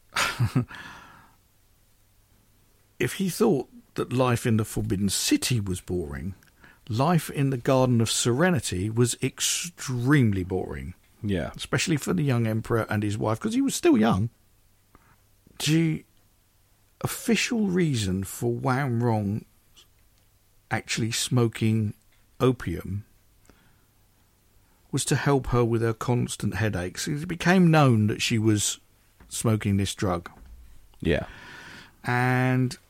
if he thought that life in the Forbidden City was boring, life in the Garden of Serenity was extremely boring. Yeah, especially for the young emperor and his wife, because he was still young. The official reason for Wang Rong actually smoking opium was to help her with her constant headaches. It became known that she was smoking this drug. Yeah. And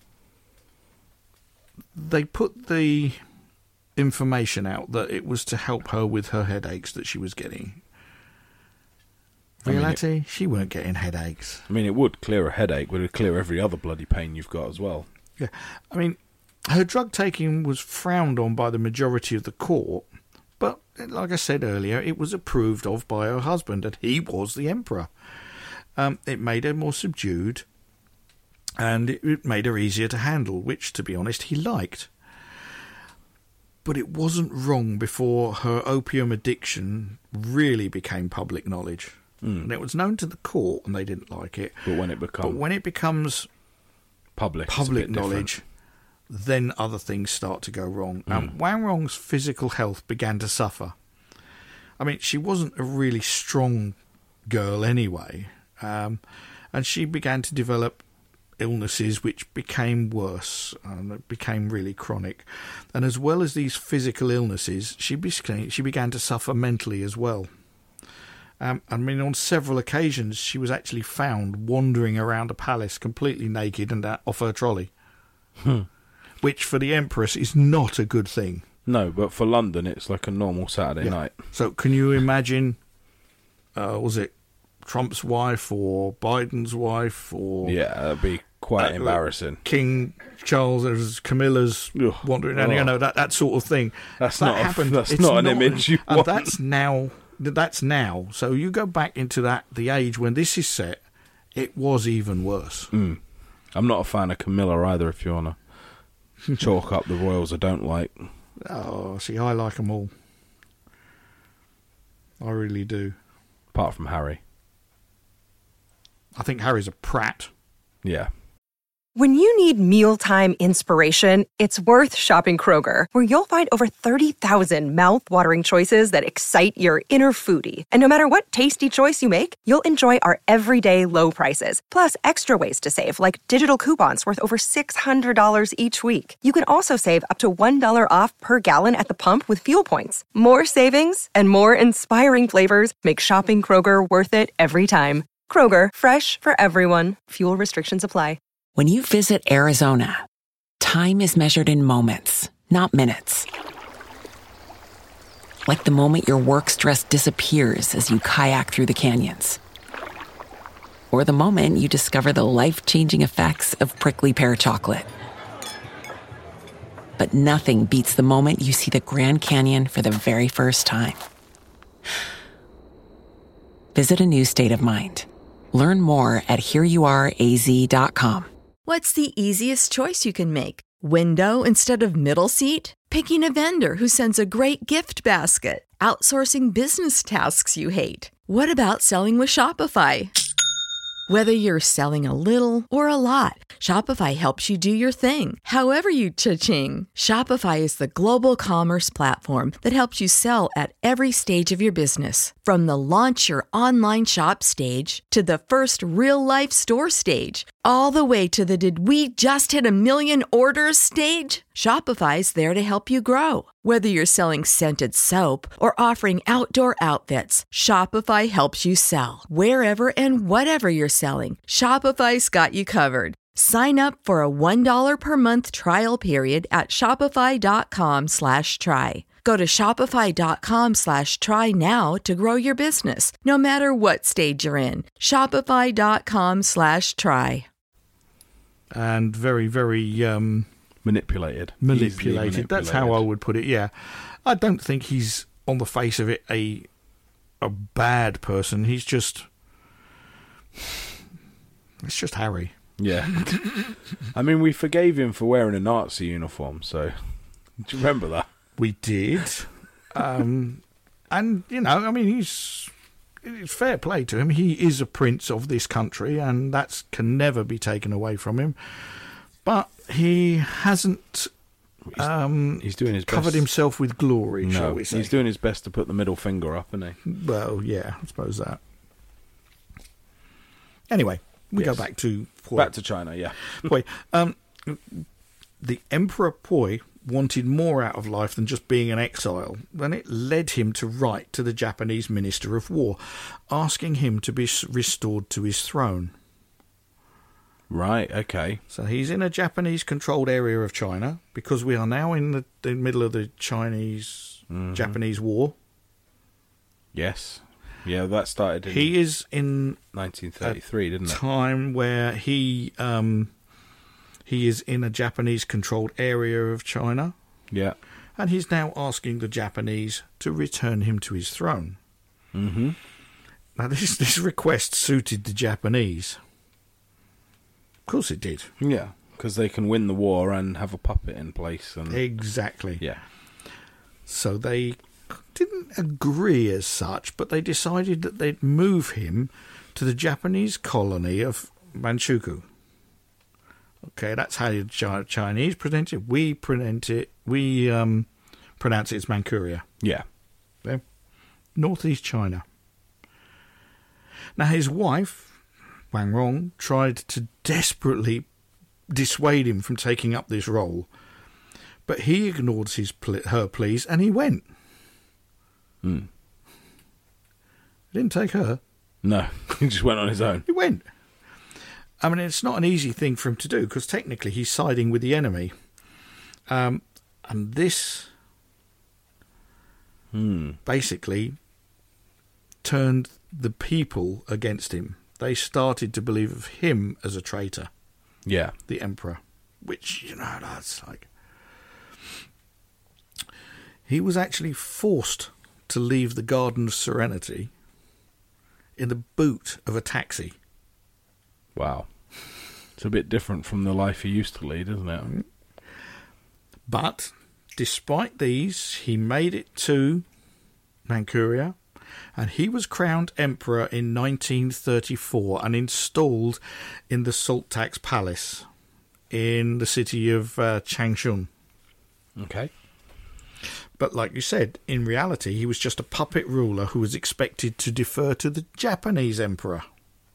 they put the information out that it was to help her with her headaches that she was getting. Reality, I mean, it, she weren't getting headaches. I mean, it would clear a headache, but it would clear every other bloody pain you've got as well. Yeah. I mean, her drug taking was frowned on by the majority of the court, but like I said earlier, it was approved of by her husband, and he was the emperor. Um, it made her more subdued, and it, it made her easier to handle, which, to be honest, he liked. But it wasn't wrong before her opium addiction really became public knowledge. Mm. And it was known to the court, and they didn't like it. But when it becomes but when it becomes public, public knowledge, different. Then other things start to go wrong. Mm. And Wang Rong's physical health began to suffer. I mean, she wasn't a really strong girl anyway, um, and she began to develop illnesses which became worse and it became really chronic. And as well as these physical illnesses, she became, she began to suffer mentally as well. Um, I mean, on several occasions, she was actually found wandering around a palace completely naked and off her trolley. Hmm. Which, for the Empress, is not a good thing. No, but for London, it's like a normal Saturday yeah. night. So, can you imagine, uh, was it Trump's wife or Biden's wife? Or yeah, that'd be quite uh, embarrassing. King Charles, there's Camilla's Ugh. wandering around, oh. you know, that, that sort of thing. That's that not happened. A, that's not an not, image you and want. That's now, that's now. So, you go back into that the age when this is set, it was even worse. Mm. I'm not a fan of Camilla either, if you want to chalk up the royals I don't like. Oh, see, I like them all. I really do. Apart from Harry. I think Harry's a prat. Yeah. When you need mealtime inspiration, it's worth shopping Kroger, where you'll find over thirty thousand mouth-watering choices that excite your inner foodie. And no matter what tasty choice you make, you'll enjoy our everyday low prices, plus extra ways to save, like digital coupons worth over six hundred dollars each week. You can also save up to one dollar off per gallon at the pump with fuel points. More savings and more inspiring flavors make shopping Kroger worth it every time. Kroger, fresh for everyone. Fuel restrictions apply. When you visit Arizona, time is measured in moments, not minutes. Like the moment your work stress disappears as you kayak through the canyons. Or the moment you discover the life-changing effects of prickly pear chocolate. But nothing beats the moment you see the Grand Canyon for the very first time. Visit a new state of mind. Learn more at here you are a z dot com. What's the easiest choice you can make? Window instead of middle seat? Picking a vendor who sends a great gift basket? Outsourcing business tasks you hate? What about selling with Shopify? Whether you're selling a little or a lot, Shopify helps you do your thing, however you cha-ching. Shopify is the global commerce platform that helps you sell at every stage of your business. From the launch your online shop stage to the first real-life store stage, all the way to the did we just hit a million orders stage. Shopify's there to help you grow. Whether you're selling scented soap or offering outdoor outfits, Shopify helps you sell. Wherever and whatever you're selling, Shopify's got you covered. Sign up for a one dollar per month trial period at shopify.com slash try. Go to shopify.com slash try now to grow your business, no matter what stage you're in. Shopify.com slash try. And very, very... Um, manipulated. manipulated. manipulated. That's how I would put it, yeah. I don't think he's, on the face of it, a a bad person. He's just... It's just Harry. Yeah. I mean, we forgave him for wearing a Nazi uniform, so... Do you remember that? We did. um, and, you know, I mean, he's... It's fair play to him. He is a prince of this country, and that can never be taken away from him. But he hasn't um, he's doing his covered best. himself with glory, No, shall we say. he's doing his best to put the middle finger up, isn't he? Well, yeah, I suppose that. Anyway, we Yes. go back to Poi. Back to China, yeah. Poi. Um, the Emperor Poi wanted more out of life than just being an exile, and it led him to write to the Japanese Minister of War, asking him to be s- restored to his throne. Right, okay. So he's in a Japanese-controlled area of China, because we are now in the, the middle of the Chinese-Japanese Mm-hmm. War. Yes. Yeah, that started in He is in nineteen thirty-three, didn't it? time where he um, he is in a Japanese-controlled area of China, Yeah. and he's now asking the Japanese to return him to his throne. Mm-hmm. Now, this this request suited the Japanese. Of course it did. Yeah, because they can win the war and have a puppet in place. And Exactly. yeah. So they didn't agree as such, but they decided that they'd move him to the Japanese colony of Manchukuo. Okay, that's how the Chi- Chinese present it. We present it. We um, pronounce it as Manchuria. Yeah. Okay? Northeast China. Now his wife, Wang Rong, tried to desperately dissuade him from taking up this role, but he ignored his ple- her pleas and he went. Mm. He didn't take her. No, he just went on his own. He went. I mean, it's not an easy thing for him to do because technically he's siding with the enemy. Um, and this Hmm. basically turned the people against him. They started to believe of him as a traitor, Yeah. the emperor, which, you know, that's like... He was actually forced to leave the Garden of Serenity in the boot of a taxi. Wow. It's a bit different from the life he used to lead, isn't it? But despite these, he made it to Manchuria, and he was crowned emperor in nineteen thirty-four and installed in the Salt Tax Palace in the city of uh, Changchun. Okay. But like you said, in reality, he was just a puppet ruler who was expected to defer to the Japanese emperor.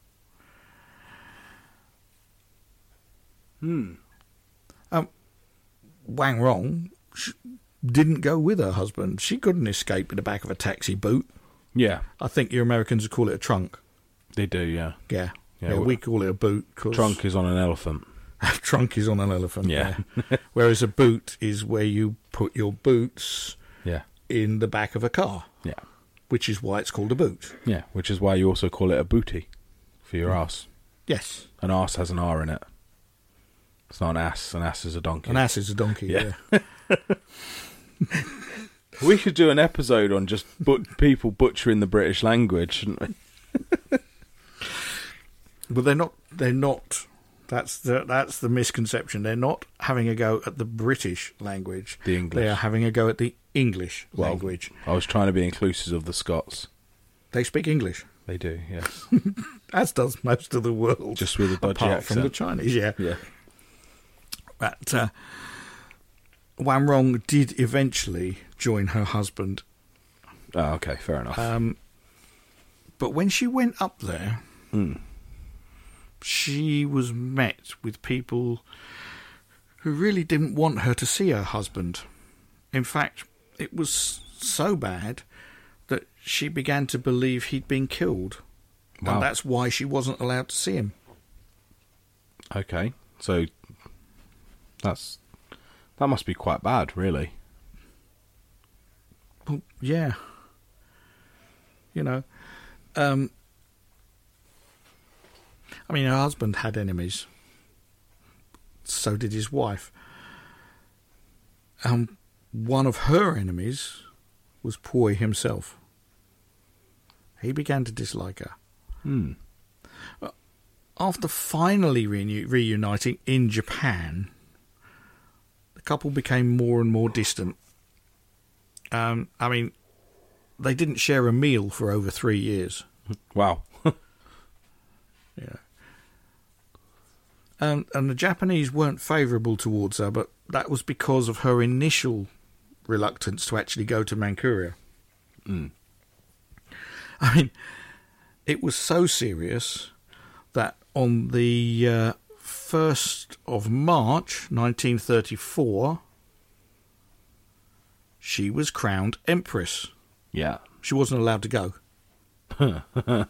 Hmm. Um, Wang Rong sh- didn't go with her husband. She couldn't escape in the back of a taxi boot. Yeah, I think you Americans would call it a trunk. they do, yeah. Yeah. Yeah, Yeah, well- we call it a boot. 'Cause Trunk is on an elephant. trunk is on an elephant. Yeah. Yeah. Whereas a boot is where you put your boots Yeah. in the back of a car, Yeah. which is why it's called a boot. Yeah, which is why you also call it a booty for your arse. Yes. An arse has an R in it. It's not an ass. An ass is a donkey. An ass is a donkey, yeah. Yeah. We should do an episode on just but- people butchering the British language, shouldn't we? But they're not, they're not, that's the, that's the misconception. They're not having a go at the British language. The English. They are having a go at the English Well, language. I was trying to be inclusive of the Scots. They speak English, They do, yes. as does most of the world. Just with a dodgy apart from the accent. Chinese, yeah. Yeah. But uh, Wang Rong did eventually join her husband. Oh, okay, fair enough. Um, but when she went up there, Mm. she was met with people who really didn't want her to see her husband. In fact, it was so bad that she began to believe he'd been killed. Wow. And that's why she wasn't allowed to see him. Okay, so that's that must be quite bad, really. Well, yeah. You know, um, I mean, her husband had enemies. So did his wife. Um, one of her enemies was Poi himself. He began to dislike her. Hmm. after finally reuni- reuniting in Japan, the couple became more and more distant. Um, I mean, they didn't share a meal for over three years. Wow. Yeah. Um, and the Japanese weren't favourable towards her, but that was because of her initial reluctance to actually go to Manchuria. Mm. I mean, it was so serious that on the uh, first of March nineteen thirty-four, she was crowned Empress. Yeah. She wasn't allowed to go.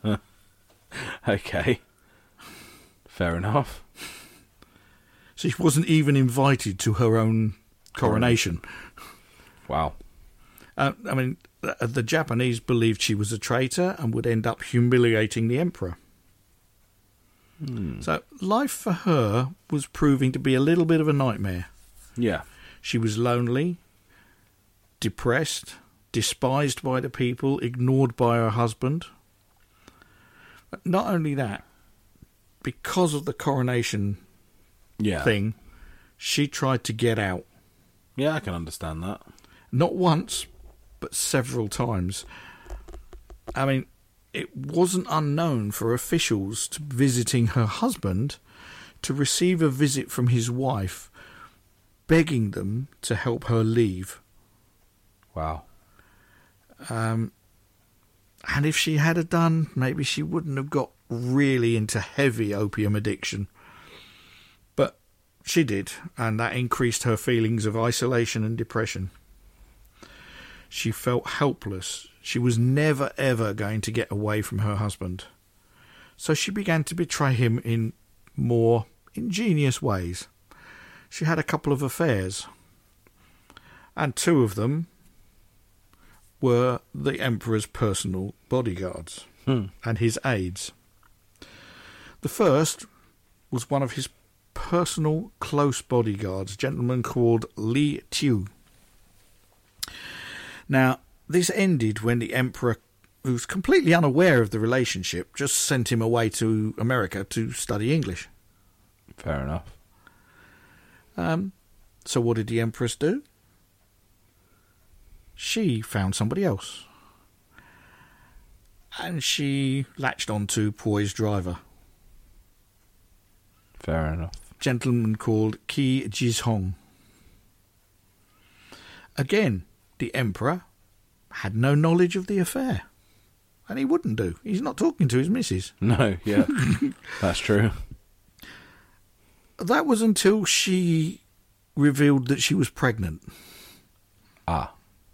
Okay. Fair enough. She wasn't even invited to her own coronation. Wow. Uh, I mean, the, the Japanese believed she was a traitor and would end up humiliating the emperor. Hmm. So life for her was proving to be a little bit of a nightmare. Yeah. She was lonely, depressed, despised by the people, ignored by her husband. But not only that, because of the coronation Yeah. thing, she tried to get out. Yeah, I can understand that. Not once, but several times. I mean, it wasn't unknown for officials to visiting her husband to receive a visit from his wife, begging them to help her leave. Wow. Um, and if she had have done, maybe she wouldn't have got really into heavy opium addiction. But she did, and that increased her feelings of isolation and depression. She felt helpless. She was never, ever going to get away from her husband. So she began to betray him in more ingenious ways. She had a couple of affairs, and two of them were the emperor's personal bodyguards hmm. and his aides. The first was one of his personal close bodyguards, a gentleman called Li Tiu. Now, this ended when the emperor, who was completely unaware of the relationship, just sent him away to America to study English. Fair enough. Um, so what did the empress do? She found somebody else. And she latched on to Poi's driver. Fair enough. A gentleman called Qi Jishong. Again, the emperor had no knowledge of the affair. And he wouldn't do. He's not talking to his missus. No, yeah. That's true. That was until she revealed that she was pregnant. Ah.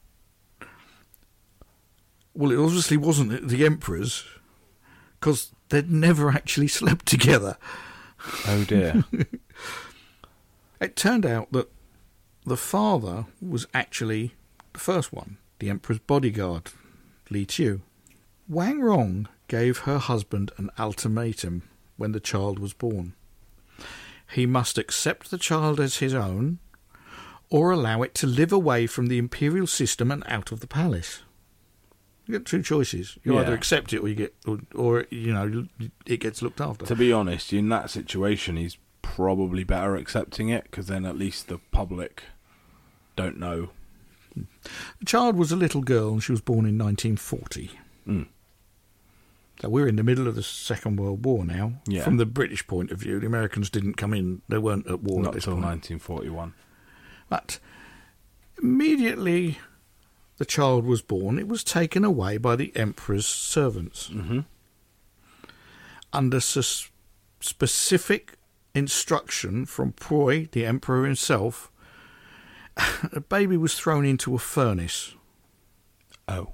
Well, it obviously wasn't the emperor's, because they'd never actually slept together. Oh dear. It turned out that the father was actually the first one, the emperor's bodyguard, Li Tiu. Wang Rong gave her husband an ultimatum when the child was born. He must accept the child as his own, or allow it to live away from the imperial system and out of the palace. You get two choices. You Yeah. either accept it, or you get, or, or you know, it gets looked after. To be honest, in that situation, he's probably better accepting it, because then at least the public don't know. The child was a little girl, and she was born in nineteen forty. Mm. So we're in the middle of the Second World War now. Yeah. From the British point of view, the Americans didn't come in; they weren't at war Not at this until point. nineteen forty-one. But immediately the child was born, it was taken away by the emperor's servants. Mm-hmm. Under sus- specific instruction from Poi, the emperor himself, a baby was thrown into a furnace. Oh.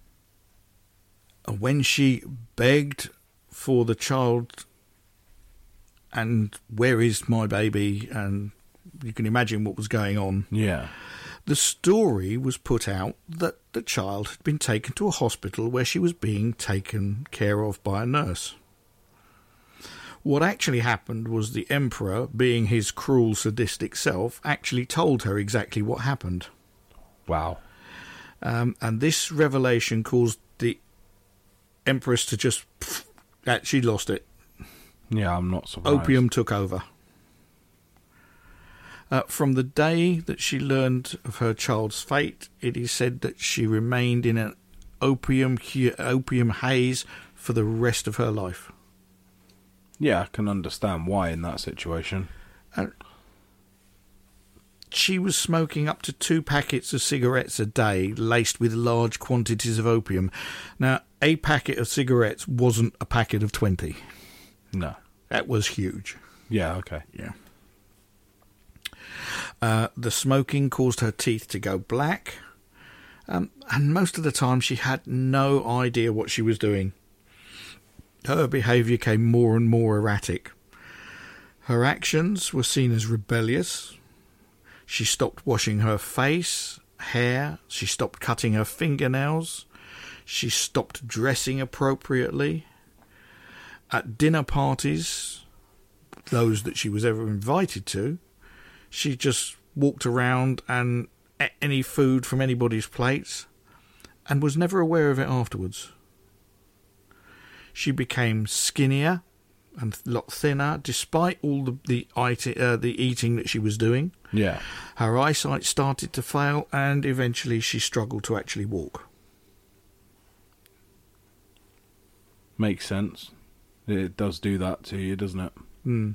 And when she begged for the child, and where is my baby, and you can imagine what was going on, Yeah. the story was put out that the child had been taken to a hospital where she was being taken care of by a nurse. What actually happened was the emperor, being his cruel, sadistic self, actually told her exactly what happened. Wow. Um, and this revelation caused the empress to just... Pff, she lost it. Yeah, I'm not surprised. Opium took over. Uh, from the day that she learned of her child's fate, it is said that she remained in an opium opium haze for the rest of her life. Yeah, I can understand why in that situation. Uh, she was smoking up to two packets of cigarettes a day, laced with large quantities of opium. Now, a packet of cigarettes wasn't a packet of twenty. No. That was huge. Yeah, okay. Yeah. Uh, the smoking caused her teeth to go black, um, and most of the time she had no idea what she was doing. Her behaviour became more and more erratic. Her actions were seen as rebellious. She stopped washing her face, hair, she stopped cutting her fingernails, she stopped dressing appropriately. At dinner parties, those that she was ever invited to, she just walked around and ate any food from anybody's plates and was never aware of it afterwards. She became skinnier and a lot thinner despite all the the, uh, the eating that she was doing. Yeah. Her eyesight started to fail and eventually she struggled to actually walk. Makes sense. It does do that to you, doesn't it? Mm.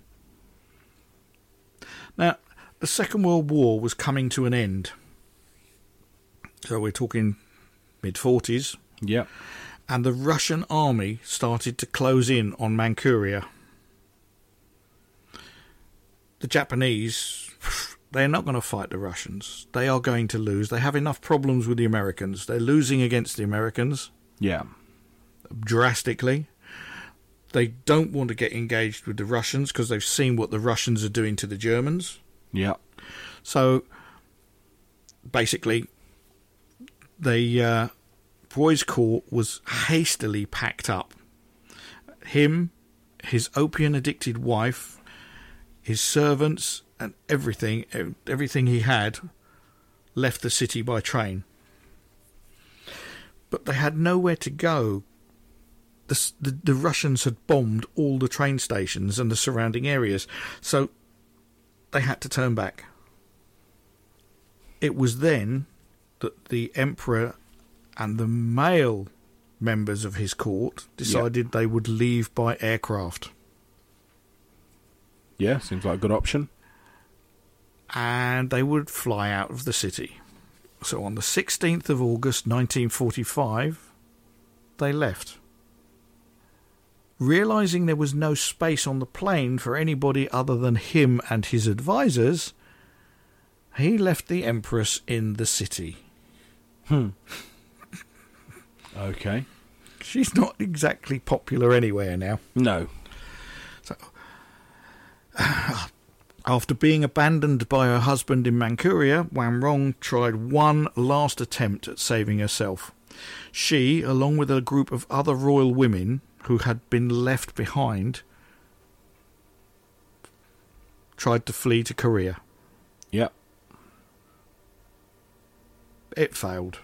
Now, the Second World War was coming to an end. So we're talking mid-forties. Yep. And the Russian army started to close in on Manchuria. The Japanese, they're not going to fight the Russians. They are going to lose. They have enough problems with the Americans. They're losing against the Americans. Yeah. Drastically. They don't want to get engaged with the Russians because they've seen what the Russians are doing to the Germans. Yeah. So, basically, the uh, boys' court was hastily packed up. Him, his opium-addicted wife, his servants, and everything, everything he had, left the city by train. But they had nowhere to go. The, the, the Russians had bombed all the train stations and the surrounding areas, so they had to turn back. It was then that the emperor and the male members of his court decided yep. they would leave by aircraft. Yeah, seems like a good option. And they would fly out of the city. So on the sixteenth of August nineteen forty-five, they left. Realising there was no space on the plane for anybody other than him and his advisors, he left the Empress in the city. Hmm. Okay. She's not exactly popular anywhere now. No. So, after being abandoned by her husband in Manchuria, Wanrong tried one last attempt at saving herself. She, along with a group of other royal women who had been left behind, tried to flee to Korea. Yep. It failed.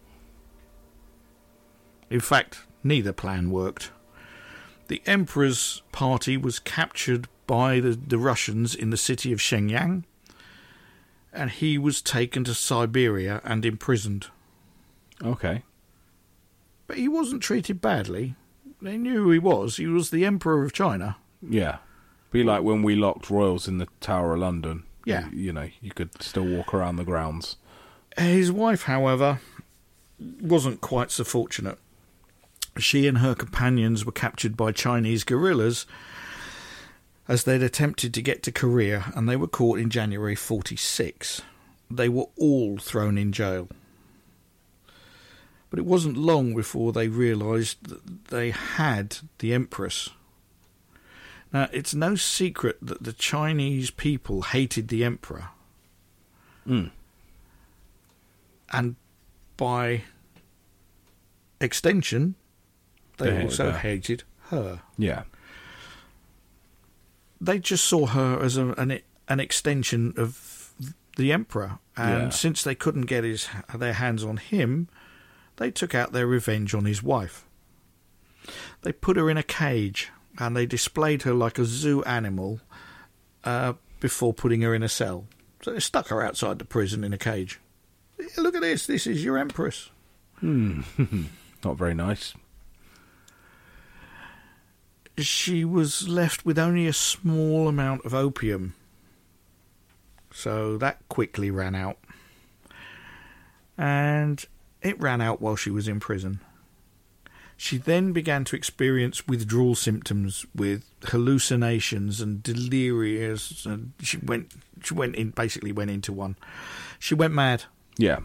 In fact, neither plan worked. The Emperor's party was captured by the, the Russians in the city of Shenyang, and he was taken to Siberia and imprisoned. Okay. But he wasn't treated badly. They knew who he was. He was the Emperor of China. Yeah. Be like when we locked royals in the Tower of London. Yeah. You, you know, you could still walk around the grounds. His wife, however, wasn't quite so fortunate. She and her companions were captured by Chinese guerrillas as they'd attempted to get to Korea, and they were caught in January forty-six. They were all thrown in jail. But it wasn't long before they realised that they had the Empress. Now, it's no secret that the Chinese people hated the Emperor. Mm. And by extension, they, they also hated her. hated her. Yeah. They just saw her as a, an, an extension of the Emperor. And yeah. since they couldn't get his their hands on him, they took out their revenge on his wife. They put her in a cage and they displayed her like a zoo animal uh, before putting her in a cell. So they stuck her outside the prison in a cage. Look at this. This is your empress. Hmm. Not very nice. She was left with only a small amount of opium. So that quickly ran out. And it ran out while she was in prison. She then began to experience withdrawal symptoms with hallucinations and delirious. And she went, she went in, basically went into one. She went mad. Yeah.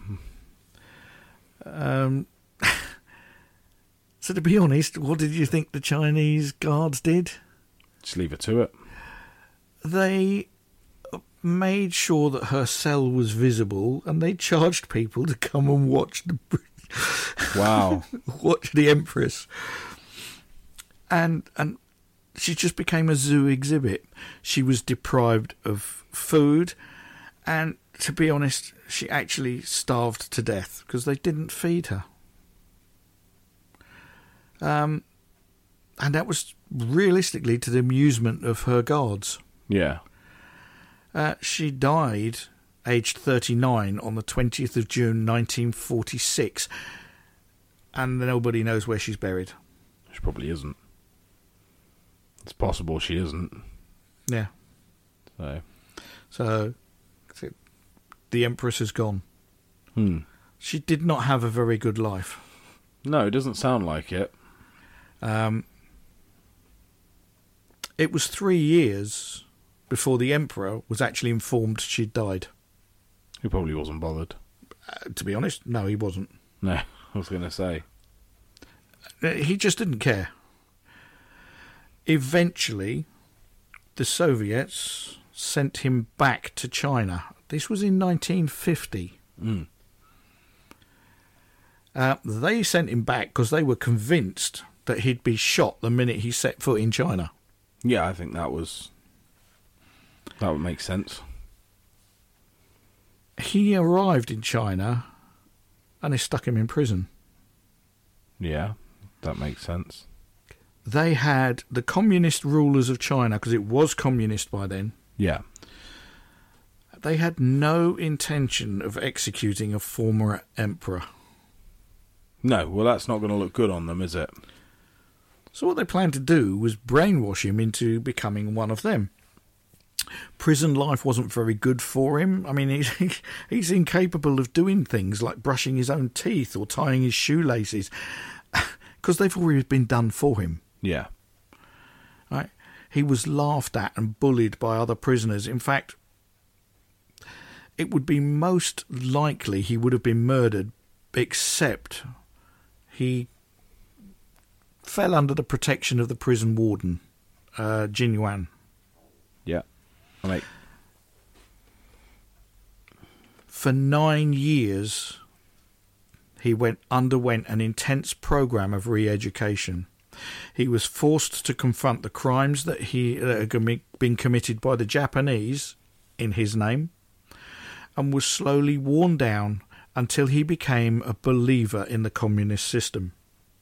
Um. So to be honest, what did you think the Chinese guards did? Just leave it to it. They made sure that her cell was visible, and they charged people to come and watch the wow, watch the Empress. And and she just became a zoo exhibit. She was deprived of food, and to be honest, she actually starved to death because they didn't feed her. Um, and that was realistically to the amusement of her guards. Yeah. Uh, she died aged thirty-nine on the twentieth of June nineteen forty-six, and nobody knows where she's buried. She probably isn't. It's possible she isn't. Yeah. So, so the Empress is gone. Hmm. She did not have a very good life. No, it doesn't sound like it. Um, it was three years before the Emperor was actually informed she'd died. He probably wasn't bothered. Uh, to be honest, no, he wasn't. No, I was going to say. Uh, he just didn't care. Eventually, the Soviets sent him back to China. This was in nineteen fifty. Mm. Uh, they sent him back because they were convinced that he'd be shot the minute he set foot in China. Yeah, I think that was... That would make sense. He arrived in China and they stuck him in prison. Yeah, that makes sense. They had the communist rulers of China, because it was communist by then. Yeah. They had no intention of executing a former emperor. No, well, that's not going to look good on them, is it? So what they planned to do was brainwash him into becoming one of them. Prison life wasn't very good for him. I mean, he's, he's incapable of doing things like brushing his own teeth or tying his shoelaces, because they've already been done for him. Yeah. Right? He was laughed at and bullied by other prisoners. In fact, it would be most likely he would have been murdered, except he fell under the protection of the prison warden, uh, Jin Yuan. Yeah. Right. For nine years, he went underwent an intense program of re-education. He was forced to confront the crimes that he that had been committed by the Japanese in his name, and was slowly worn down until he became a believer in the communist system.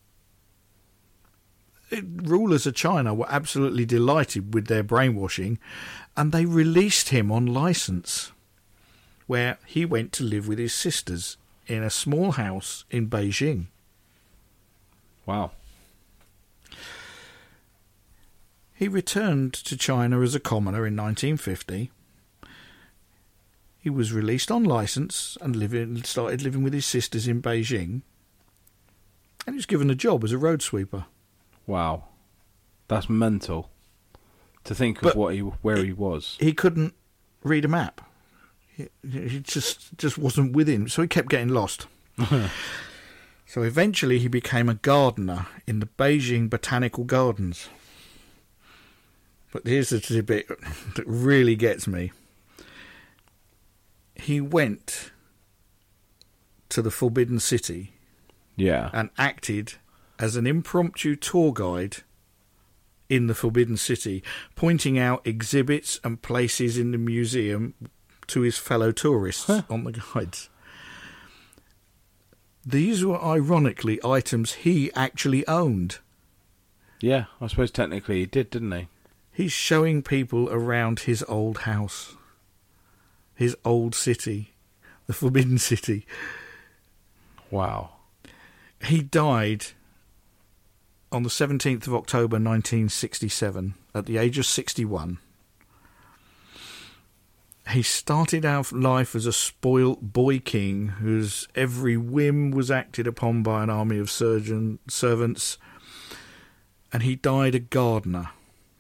It, rulers of China were absolutely delighted with their brainwashing, and they released him on license, where he went to live with his sisters in a small house in Beijing. Wow. He returned to China as a commoner in nineteen fifty. He was released on license and living, started living with his sisters in Beijing. And he was given a job as a road sweeper. Wow. That's mental. To think of But what he, where he was. He couldn't read a map. He, he just just wasn't with him, so he kept getting lost. So eventually he became a gardener in the Beijing Botanical Gardens. But here's the bit that really gets me. He went to the Forbidden City Yeah. and acted as an impromptu tour guide in the Forbidden City, pointing out exhibits and places in the museum to his fellow tourists huh. on the guides. These were ironically items he actually owned. Yeah, I suppose technically he did, didn't he? He's showing people around his old house, his old city, the Forbidden City. Wow. He died on the seventeenth of October nineteen sixty-seven at the age of sixty-one. He started out life as a spoilt boy king whose every whim was acted upon by an army of surgeon servants, and he died a gardener.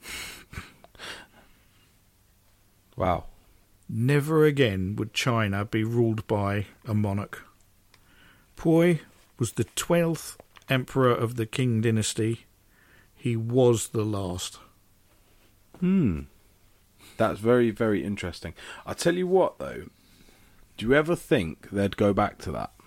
Wow. Never again would China be ruled by a monarch. Pui was the twelfth emperor of the Qing dynasty. He was the last. Hmm. That's very, very interesting. I'll tell you what, though. Do you ever think they'd go back to that?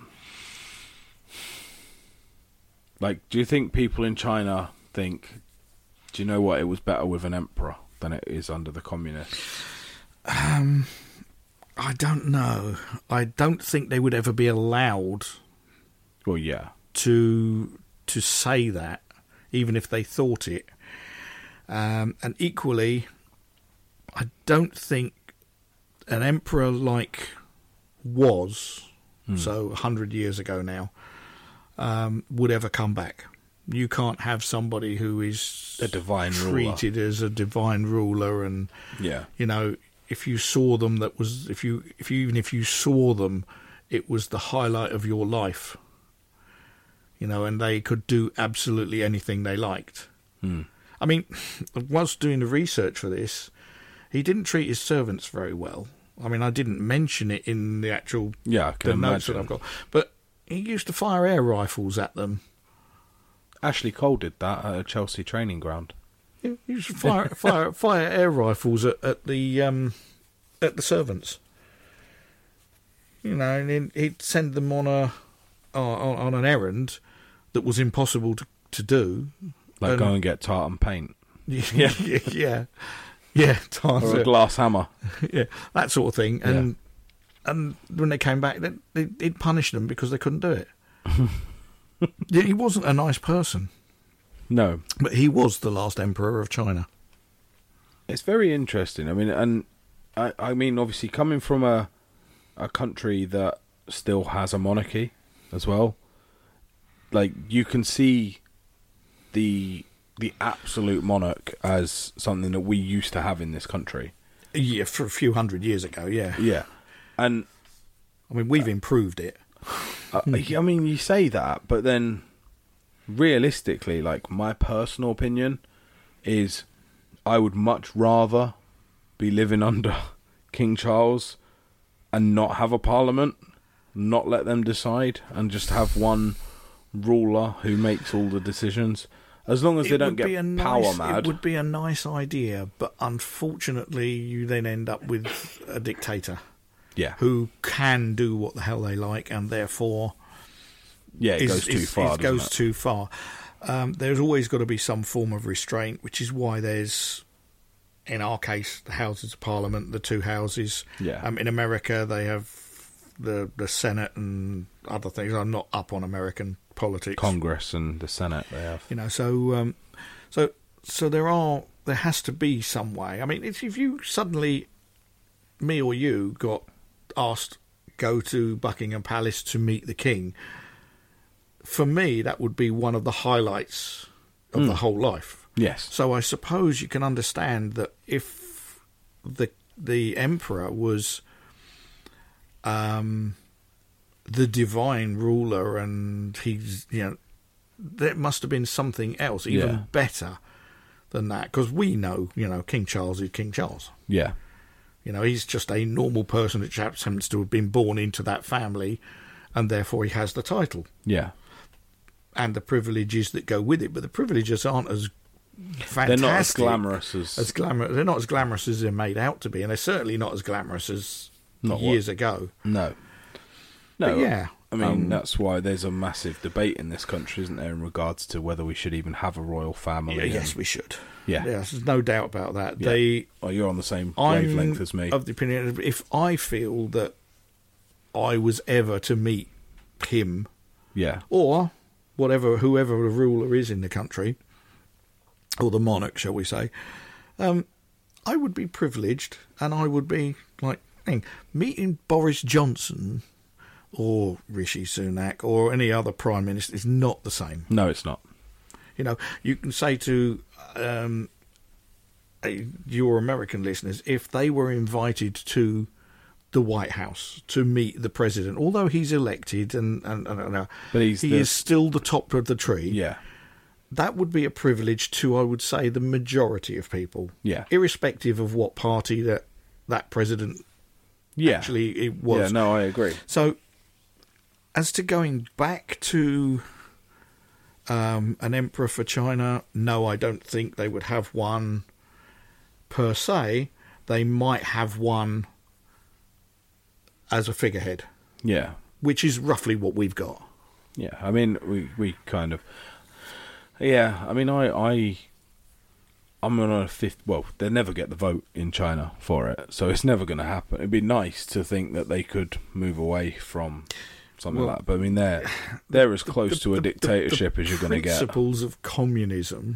Like, do you think people in China think, do you know what, it was better with an emperor than it is under the communists? Um, I don't know. I don't think they would ever be allowed Well, yeah. to to say that, even if they thought it. Um, and equally, I don't think an emperor like was, Hmm. so a hundred years ago now, um, would ever come back. You can't have somebody who is A divine ruler. treated as a divine ruler, and Yeah. you know, if you saw them, that was if you if you even if you saw them, it was the highlight of your life. You know, and they could do absolutely anything they liked. Hmm. I mean, whilst doing the research for this, he didn't treat his servants very well. I mean, I didn't mention it in the actual Yeah, I can the notes imagine. that I've got, but he used to fire air rifles at them. Ashley Cole did that at a Chelsea training ground. He used to fire fire fire air rifles at, at the um, at the servants. You know, and then he'd send them on a on, on an errand that was impossible to to do. Like And- go and get tartan paint. Yeah, yeah, yeah, yeah, Or a glass hammer. yeah, that sort of thing. And and when they came back, they, they, he'd punish them because they couldn't do it. Yeah, he wasn't a nice person, No. but he was the last emperor of China. It's very interesting. I mean, and I, I mean, obviously, coming from a a country that still has a monarchy as well, like you can see the the absolute monarch as something that we used to have in this country. Yeah, for a few hundred years ago, yeah. Yeah, and I mean, we've improved it. I, I mean, you say that, but then realistically, like my personal opinion is, I would much rather be living under King Charles and not have a parliament, not let them decide, and just have one ruler who makes all the decisions. As long as they It don't would get be a power nice, mad. It would be a nice idea, but unfortunately, you then end up with a dictator Yeah, who can do what the hell they like, and therefore yeah, it is- goes too is- far. It goes doesn't it? too far. Um, there's always got to be some form of restraint, which is why there's, in our case, the Houses of Parliament, the two houses. Yeah. Um, in America, they have the the Senate and other things. I'm not up on American politics. Congress and the Senate they have. You know, so um, so so there are there has to be some way. I mean, if, if you suddenly, me or you, got asked go to Buckingham Palace to meet the King, for me that would be one of the highlights of the whole life. Yes. So I suppose you can understand that if the the Emperor was um, the divine ruler, and he's, you know, there must have been something else even Yeah. better than that, because we know, you know, King Charles is King Charles. Yeah. You know, he's just a normal person that just happens to have been born into that family, and therefore he has the title Yeah. and the privileges that go with it. But the privileges aren't as fantastic. They're not as glamorous as, as glamour. They're not as glamorous as they're made out to be, and they're certainly not as glamorous as Not years ago. no. No. But yeah, I mean, um, that's why there's a massive debate in this country, isn't there, in regards to whether we should even have a royal family. Yeah, and- yes, we should. Yeah. Yes, there's no doubt about that. Yeah. They, Well, you're on the same I'm wavelength as me. of the opinion of if I feel that I was ever to meet him Yeah. or whatever, whoever the ruler is in the country, or the monarch, shall we say, um, I would be privileged, and I would be like meeting Boris Johnson or Rishi Sunak or any other prime minister is not the same. No, it's not. You know, you can say to um, your American listeners, if they were invited to the White House to meet the president, although he's elected and, and, and, and but he's he the... is still the top of the tree. Yeah. That would be a privilege to, I would say, the majority of people. Yeah. Irrespective of what party that that president yeah. actually it was. Yeah, no, I agree. So, as to going back to um, an emperor for China, no, I don't think they would have one per se. They might have one as a figurehead. Yeah. Which is roughly what we've got. Yeah, I mean, we, we kind of... Yeah, I mean, I, I, I'm on a fifth... Well, they'll never get the vote in China for it, so it's never going to happen. It'd be nice to think that they could move away from something well, like that. But, I mean, they're, they're as close the, to a the, dictatorship the, the, the as you're going to get. Principles of communism...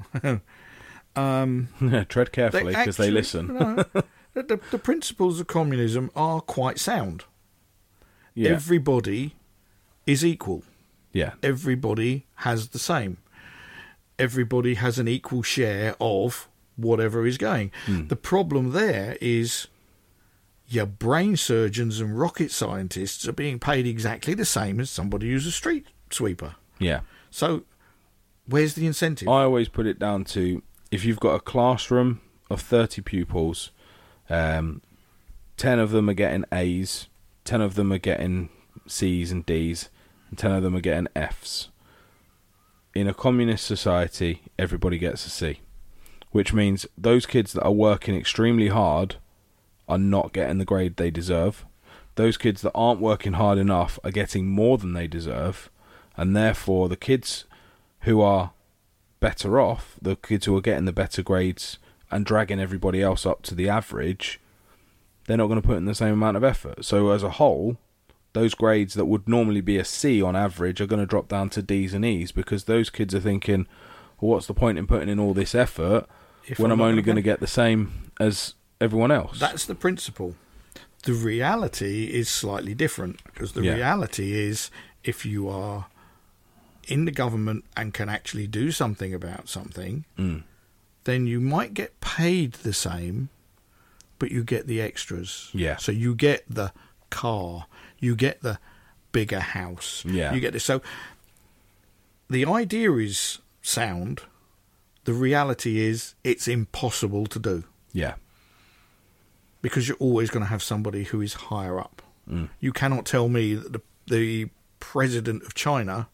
um, tread carefully, because they, they listen. No, the, the principles of communism are quite sound. Yeah. Everybody is equal. Yeah. Everybody has the same. Everybody has an equal share of whatever is going. Mm. The problem there is your brain surgeons and rocket scientists are being paid exactly the same as somebody who's a street sweeper. Yeah. So where's the incentive? I always put it down to, if you've got a classroom of thirty pupils, um, ten of them are getting A's, ten of them are getting C's and D's, and ten of them are getting F's. In a communist society, everybody gets a C, which means those kids that are working extremely hard are not getting the grade they deserve. Those kids that aren't working hard enough are getting more than they deserve, and therefore the kids who are better off, the kids who are getting the better grades and dragging everybody else up to the average, they're not going to put in the same amount of effort. So as a whole, those grades that would normally be a C on average are going to drop down to D's and E's, because those kids are thinking, well, what's the point in putting in all this effort if when I'm, I'm only going to get the same as everyone else? That's the principle. The reality is slightly different, because the yeah. reality is, if you are in the government and can actually do something about something, mm. then you might get paid the same, but you get the extras. Yeah. So you get the car, you get the bigger house. Yeah. You get this. So the idea is sound. The reality is it's impossible to do. Yeah. Because you're always going to have somebody who is higher up. Mm. You cannot tell me that the, the president of China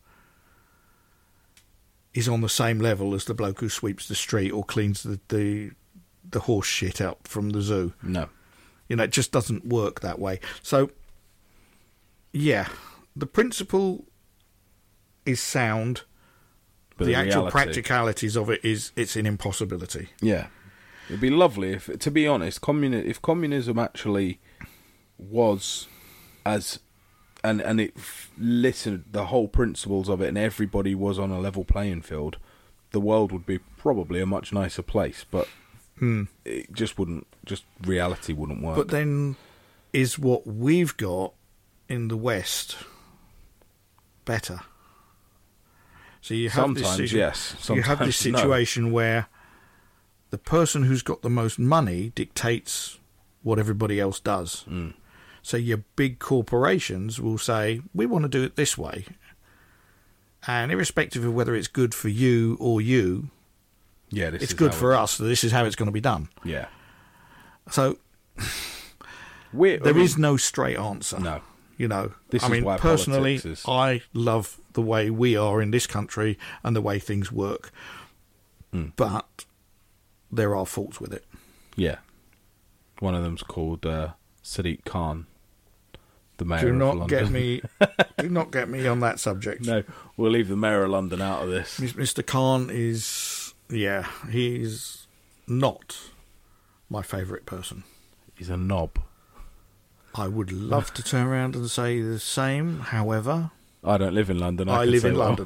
is on the same level as the bloke who sweeps the street or cleans the, the, the horse shit out from the zoo. No. You know, it just doesn't work that way. So, yeah, the principle is sound. But the, the actual reality, practicalities of it is it's an impossibility. Yeah. It'd be lovely if, to be honest, communi- if communism actually was as, and and it listened the whole principles of it, and everybody was on a level playing field, the world would be probably a much nicer place. But hmm. it just wouldn't, just reality wouldn't work. But then, is what we've got in the West better? So you have sometimes this situ- yes, sometimes you have this situation no. where the person who's got the most money dictates what everybody else does. Mm. So your big corporations will say, we want to do it this way. And irrespective of whether it's good for you or you, yeah, this it's is good for us. So this is how it's going to be done. Yeah. So We're, there I mean, is no straight answer. No. You know, this I is mean, why personally, is... I love the way we are in this country and the way things work. Mm. But there are faults with it. Yeah. One of them's called uh, Sadiq Khan, the mayor do of not London. Get me, do not get me on that subject. No, we'll leave the mayor of London out of this. Mister Khan is, yeah, he's not my favourite person. He's a knob. I would love to turn around and say the same, however... I don't live in London. I, I live in well. London.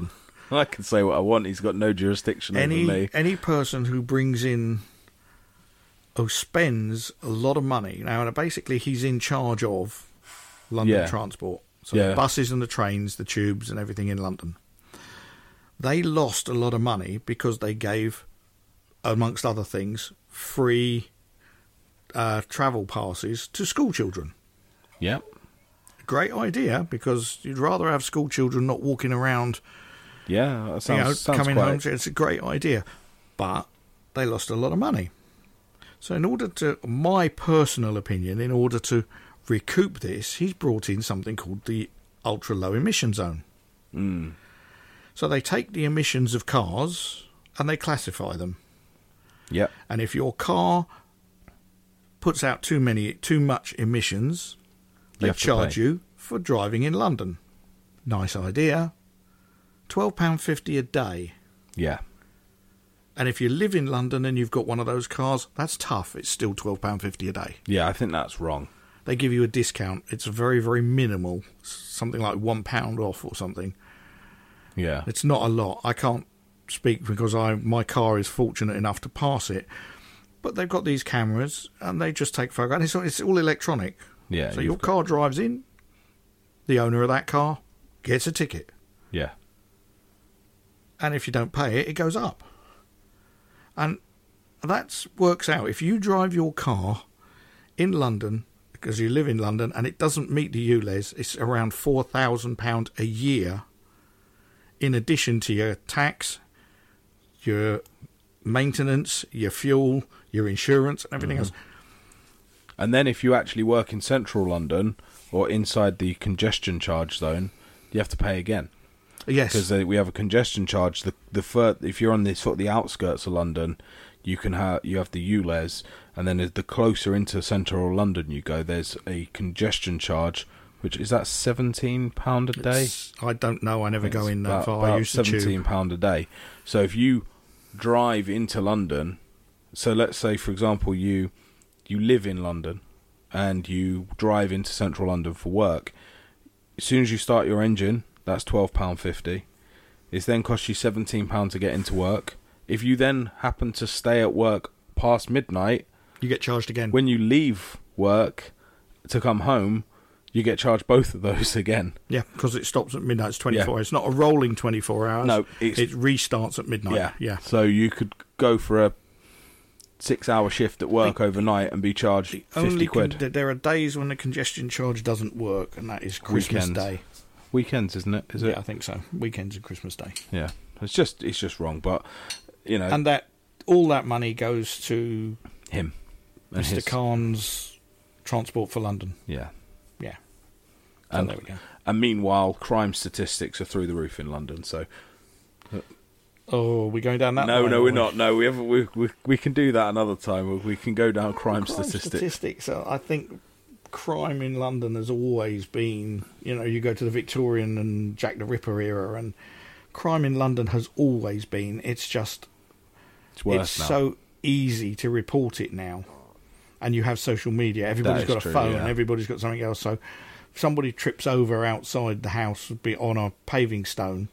I can say what I want. He's got no jurisdiction any, over me. Any person who brings in, who spends a lot of money, now basically he's in charge of London Yeah. Transport. So Yeah. the buses and the trains, the tubes and everything in London. They lost a lot of money because they gave, amongst other things, free uh, travel passes to school children. Yep. Great idea, because you'd rather have school children not walking around, Yeah, that sounds, you know, sounds coming quite... home. So it's a great idea. But they lost a lot of money. So in order to, my personal opinion, in order to recoup this, he's brought in something called the ultra-low emission zone. Mm. So they take the emissions of cars and they classify them. Yep. And if your car puts out too many, too much emissions, You they have to charge pay. you for driving in London. Nice idea. twelve pounds fifty a day. Yeah. And if you live in London and you've got one of those cars, that's tough. It's still twelve pounds fifty a day. Yeah, I think that's wrong. They give you a discount. It's very, very minimal. Something like one pound off or something. Yeah. It's not a lot. I can't speak because I my car is fortunate enough to pass it. But they've got these cameras and they just take photographs. It's, all- it's all electronic. Yeah. So you've your got- car drives in, the owner of that car gets a ticket. Yeah. And if you don't pay it, it goes up. And that works out. If you drive your car in London, because you live in London, and it doesn't meet the U L E Z, it's around four thousand pounds a year, in addition to your tax, your maintenance, your fuel, your insurance, and everything Mhm. else. And then if you actually work in central London or inside the congestion charge zone, you have to pay again. Yes. Because we have a congestion charge. The the fir- if you're on the sort of the outskirts of London, you can have you have the U L E Z, and then as the closer into central London you go, there's a congestion charge, which is that seventeen pound a day. It's- I don't know. I never go It's in that about, far. I about used to seventeen tube. pound a day. So if you drive into London, so let's say for example you you live in London and you drive into central London for work, as soon as you start your engine, that's twelve pound fifty. It then costs you seventeen pound to get into work. If you then happen to stay at work past midnight, You get charged again. when you leave work to come home, you get charged both of those again. Yeah, because it stops at midnight. It's twenty-four. Yeah. It's not a rolling twenty-four hours. No, it's- it restarts at midnight. Yeah, yeah. So you could go for a six-hour shift at work The- overnight and be charged The fifty only quid. con- there are days when the congestion charge doesn't work, and that is Christmas Weekends. Day. Weekends, isn't it? Is Yeah, it? I think so. Weekends and Christmas Day, Yeah. It's just it's just wrong, but you know and that all that money goes to him and Mister his Khan's Transport for London. yeah. Yeah. So And there we go. and meanwhile, crime statistics are through the roof in London. So Oh, we're going down that. no, line, no, are we're we? not. No, we have we, we we can do that another time. We- We can go down crime, Crime statistics. statistics. uh, I think crime in London has always been, you know, you go to the Victorian and Jack the Ripper era, and crime in London has always been. It's just, It's worse it's now. so easy to report it now, and you have social media. Everybody's is got a true, phone. yeah. Everybody's got something else. So, if somebody trips over outside the house, be on a paving stone,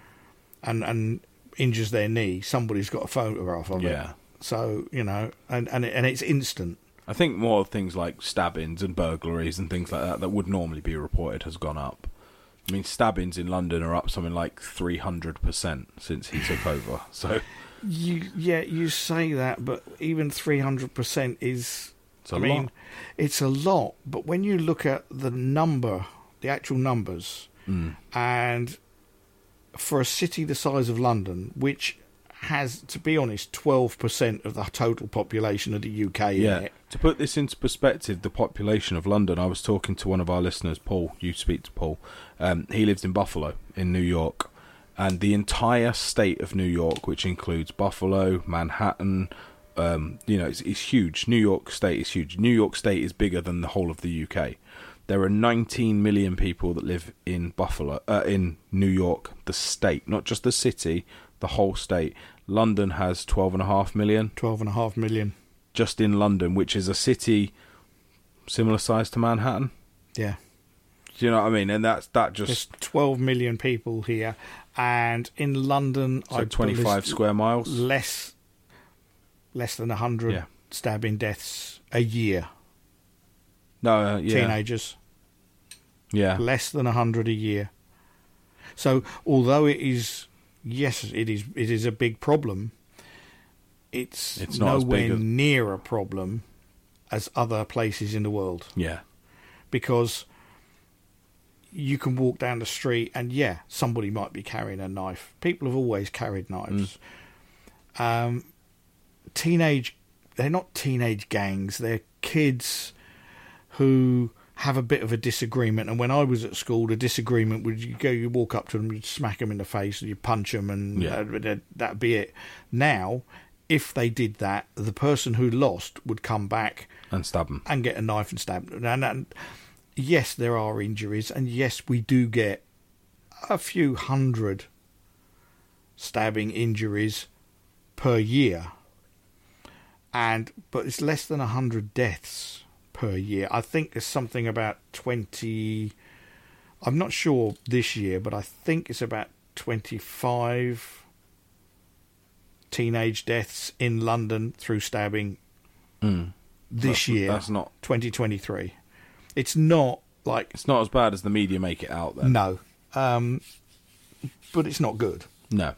and and injures their knee, somebody's got a photograph of it. Yeah. So you know, and and it, and it's instant. I think more things like stabbings and burglaries and things like that that would normally be reported has gone up. I mean, stabbings in London are up something like three hundred percent since he took over. So You yeah, you say that, but even three hundred percent is. It's a I mean, lot. it's a lot. But when you look at the number, the actual numbers, Mm. and for a city the size of London, which has, to be honest, twelve percent of the total population of the U K yeah, in it. to put this into perspective, the population of London, I was talking to one of our listeners, Paul, you speak to Paul, um, he lives in Buffalo, in New York, and the entire state of New York, which includes Buffalo, Manhattan, um, you know, it's, it's huge. New York State is huge. New York State is bigger than the whole of the U K. There are nineteen million people that live in Buffalo, uh, in New York, the state, not just the city, the whole state. London has twelve and a half million. Twelve and a half million. Just in London, which is a city similar size to Manhattan. Yeah. Do you know what I mean? And that's that There's just twelve million people here, And in London, So I twenty-five believe square miles. less less than one hundred Yeah. stabbing deaths a year. No, uh, yeah, Teenagers. yeah, Less than one hundred a year. So although it is, yes, it is it is a big problem, it's, It's not as nowhere big as- near a problem as other places in the world. yeah, Because you can walk down the street and, yeah, somebody might be carrying a knife. People have always carried knives. Mm. Um, teenage, they're not teenage gangs, they're kids who have a bit of a disagreement. And when I was at school, the disagreement would, you go, you walk up to them, you'd smack them in the face, and you punch them, and Yeah. uh, that'd be it. Now, if they did that, the person who lost would come back and stab them. and get a knife and stab them. And, and yes, there are injuries, and yes, we do get a few hundred stabbing injuries per year. And but it's less than a hundred deaths per year. I think there's something about twenty. I'm not sure this year, but I think it's about twenty-five teenage deaths in London through stabbing Mm. this That's- year. that's not- twenty twenty-three. It's not like It's not as bad as the media make it out. Then no, um, but it's not good. no.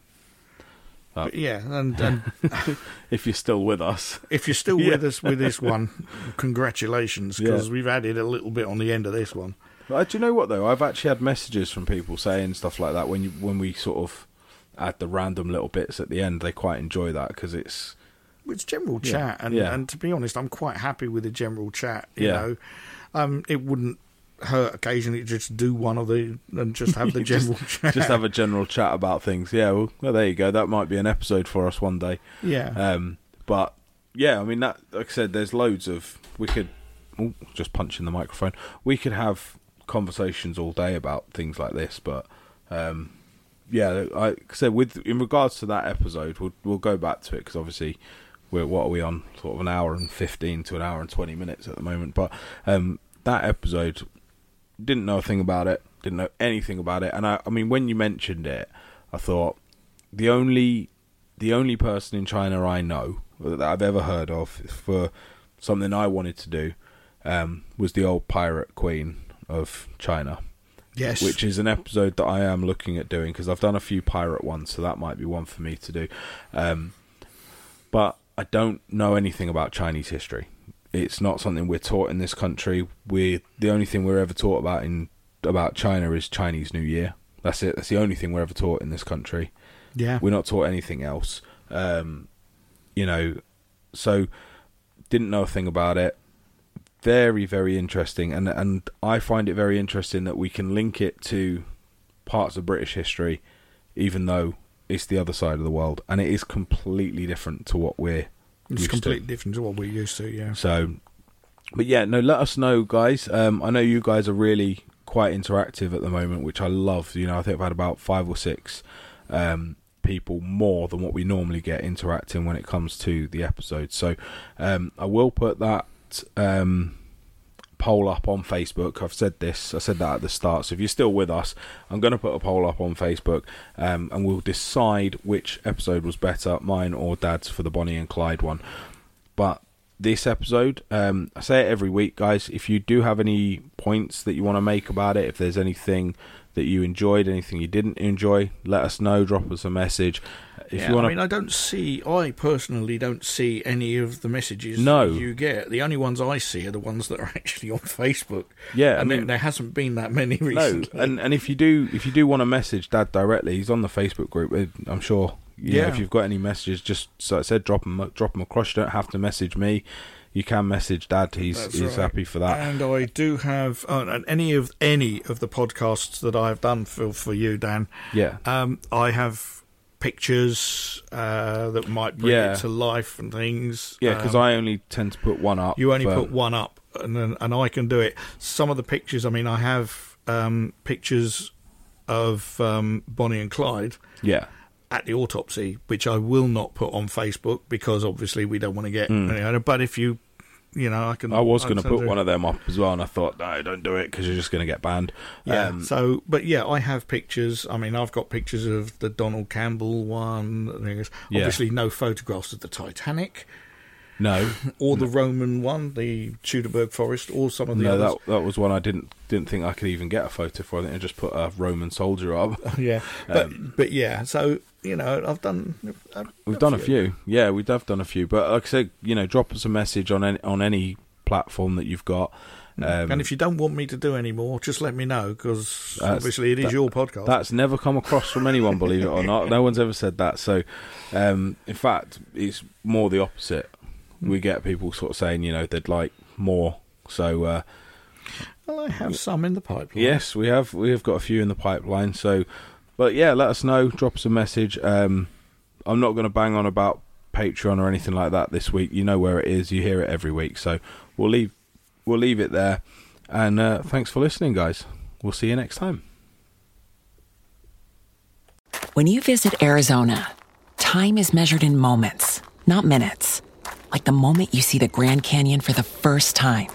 Uh, But yeah, and, and If you're still with us, if you're still Yeah. with us with this one, congratulations, because Yeah. we've added a little bit on the end of this one. Uh, do you know what though? I've actually had messages from people saying stuff like that when you when we sort of add the random little bits at the end. They quite enjoy that because it's It's general Yeah, chat, and yeah. and to be honest, I'm quite happy with the general chat. You Yeah. know, um, it wouldn't hurt occasionally to just do one of the and just have the general chat. just have a general chat about things. Yeah, well, well, there you go. That might be an episode for us one day. yeah. Um, but yeah, I mean that. Like I said, there's loads of we could ooh, just punch in the microphone. We could have conversations all day about things like this, but um, yeah, like I said, with in regards to that episode, we'll we'll go back to it because obviously we're what are we on sort of an hour and fifteen to an hour and twenty minutes at the moment. But um, that episode, didn't know a thing about it, didn't know anything about it, and I, I mean when you mentioned it, I thought the only the only person in China I know that I've ever heard of for something I wanted to do um, was the old pirate queen of China. Yes. Which is an episode that I am looking at doing because I've done a few pirate ones, so that might be one for me to do. Um, but I don't know anything about Chinese history. It's not something we're taught in this country. We the only thing we're ever taught about in about China is Chinese New Year. That's it. That's the only thing we're ever taught in this country. Yeah. We're not taught anything else. Um, you know, so didn't know a thing about it. Very, very interesting, and and I find it very interesting that we can link it to parts of British history, even though it's the other side of the world, and it is completely different to what we're It's used completely to. different to what we're used to, yeah. So, but yeah, no, let us know, guys. Um, I know you guys are really quite interactive at the moment, which I love. You know, I think I've had about five or six um, people more than what we normally get interacting when it comes to the episodes. So, um, I will put that um, poll up on Facebook. I've said this, I said that at the start. So if you're still with us, I'm going to put a poll up on Facebook, um, and we'll decide which episode was better, mine or Dad's, for the Bonnie and Clyde one. But this episode, um, I say it every week, guys, if you do have any points that you want to make about it, if there's anything that you enjoyed, anything you didn't enjoy, let us know, drop us a message. If yeah, you want I mean, I don't see, I personally don't see any of the messages No. that you get. The only ones I see are the ones that are actually on Facebook. Yeah, I and mean- there, there hasn't been that many No, recently. and and if you do if you do want to message Dad directly, he's on the Facebook group. I'm sure. You know, Yeah. if you've got any messages, just so I said, drop them drop them across. You don't have to message me. You can message Dad. He's That's he's right. happy for that. And I do have uh, and any of any of the podcasts that I've done for for you, Dan. Yeah. Um, I have pictures uh, that might bring Yeah. it to life and things. Yeah, because Um, I only tend to put one up. You only for- put one up, and then, and I can do it. Some of the pictures, I mean, I have um, pictures of um, Bonnie and Clyde Yeah. at the autopsy, which I will not put on Facebook because obviously we don't want to get. Mm. You know, but if you you know, I can. I was going to put do. one of them up as well, and I thought, no, don't do it because you're just going to get banned. Yeah. Um, so, but yeah, I have pictures. I mean, I've got pictures of the Donald Campbell one. Yeah. Obviously, no photographs of the Titanic. No, or the Roman one, the Teutoburg Forest, or some of the no, others. that that was one I didn't didn't think I could even get a photo for. I think I just put a Roman soldier up. Yeah, but Um, but yeah, so you know, I've done. I've We've done a few. Yeah, we have done a few. But like I said, you know, drop us a message on any on any platform that you've got. Um, and if you don't want me to do any more, just let me know, because That's- obviously it is that- your podcast. That's never come across from anyone, believe it or not. No one's ever said that. So, um, in fact, it's more the opposite. We get people sort of saying, you know, they'd like more. So, uh, Well, I have some in the pipeline. yes, we have we have got a few in the pipeline. So, but yeah, let us know. Drop us a message. Um, I'm not going to bang on about Patreon or anything like that this week. You know where it is. You hear it every week. So we'll leave we'll leave it there. And uh, thanks for listening, guys. We'll see you next time. When you visit Arizona, time is measured in moments, not minutes. Like the moment you see the Grand Canyon for the first time.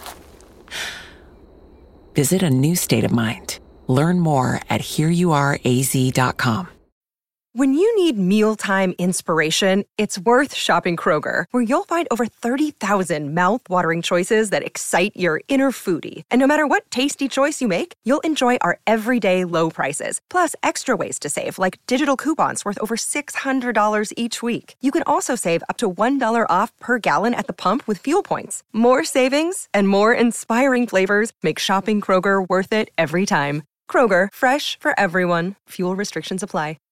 Visit a new state of mind. Learn more at here you are a z dot com. When you need mealtime inspiration, it's worth shopping Kroger, where you'll find over thirty thousand mouth-watering choices that excite your inner foodie. And no matter what tasty choice you make, you'll enjoy our everyday low prices, plus extra ways to save, like digital coupons worth over six hundred dollars each week. You can also save up to one dollar off per gallon at the pump with fuel points. More savings and more inspiring flavors make shopping Kroger worth it every time. Kroger, fresh for everyone. Fuel restrictions apply.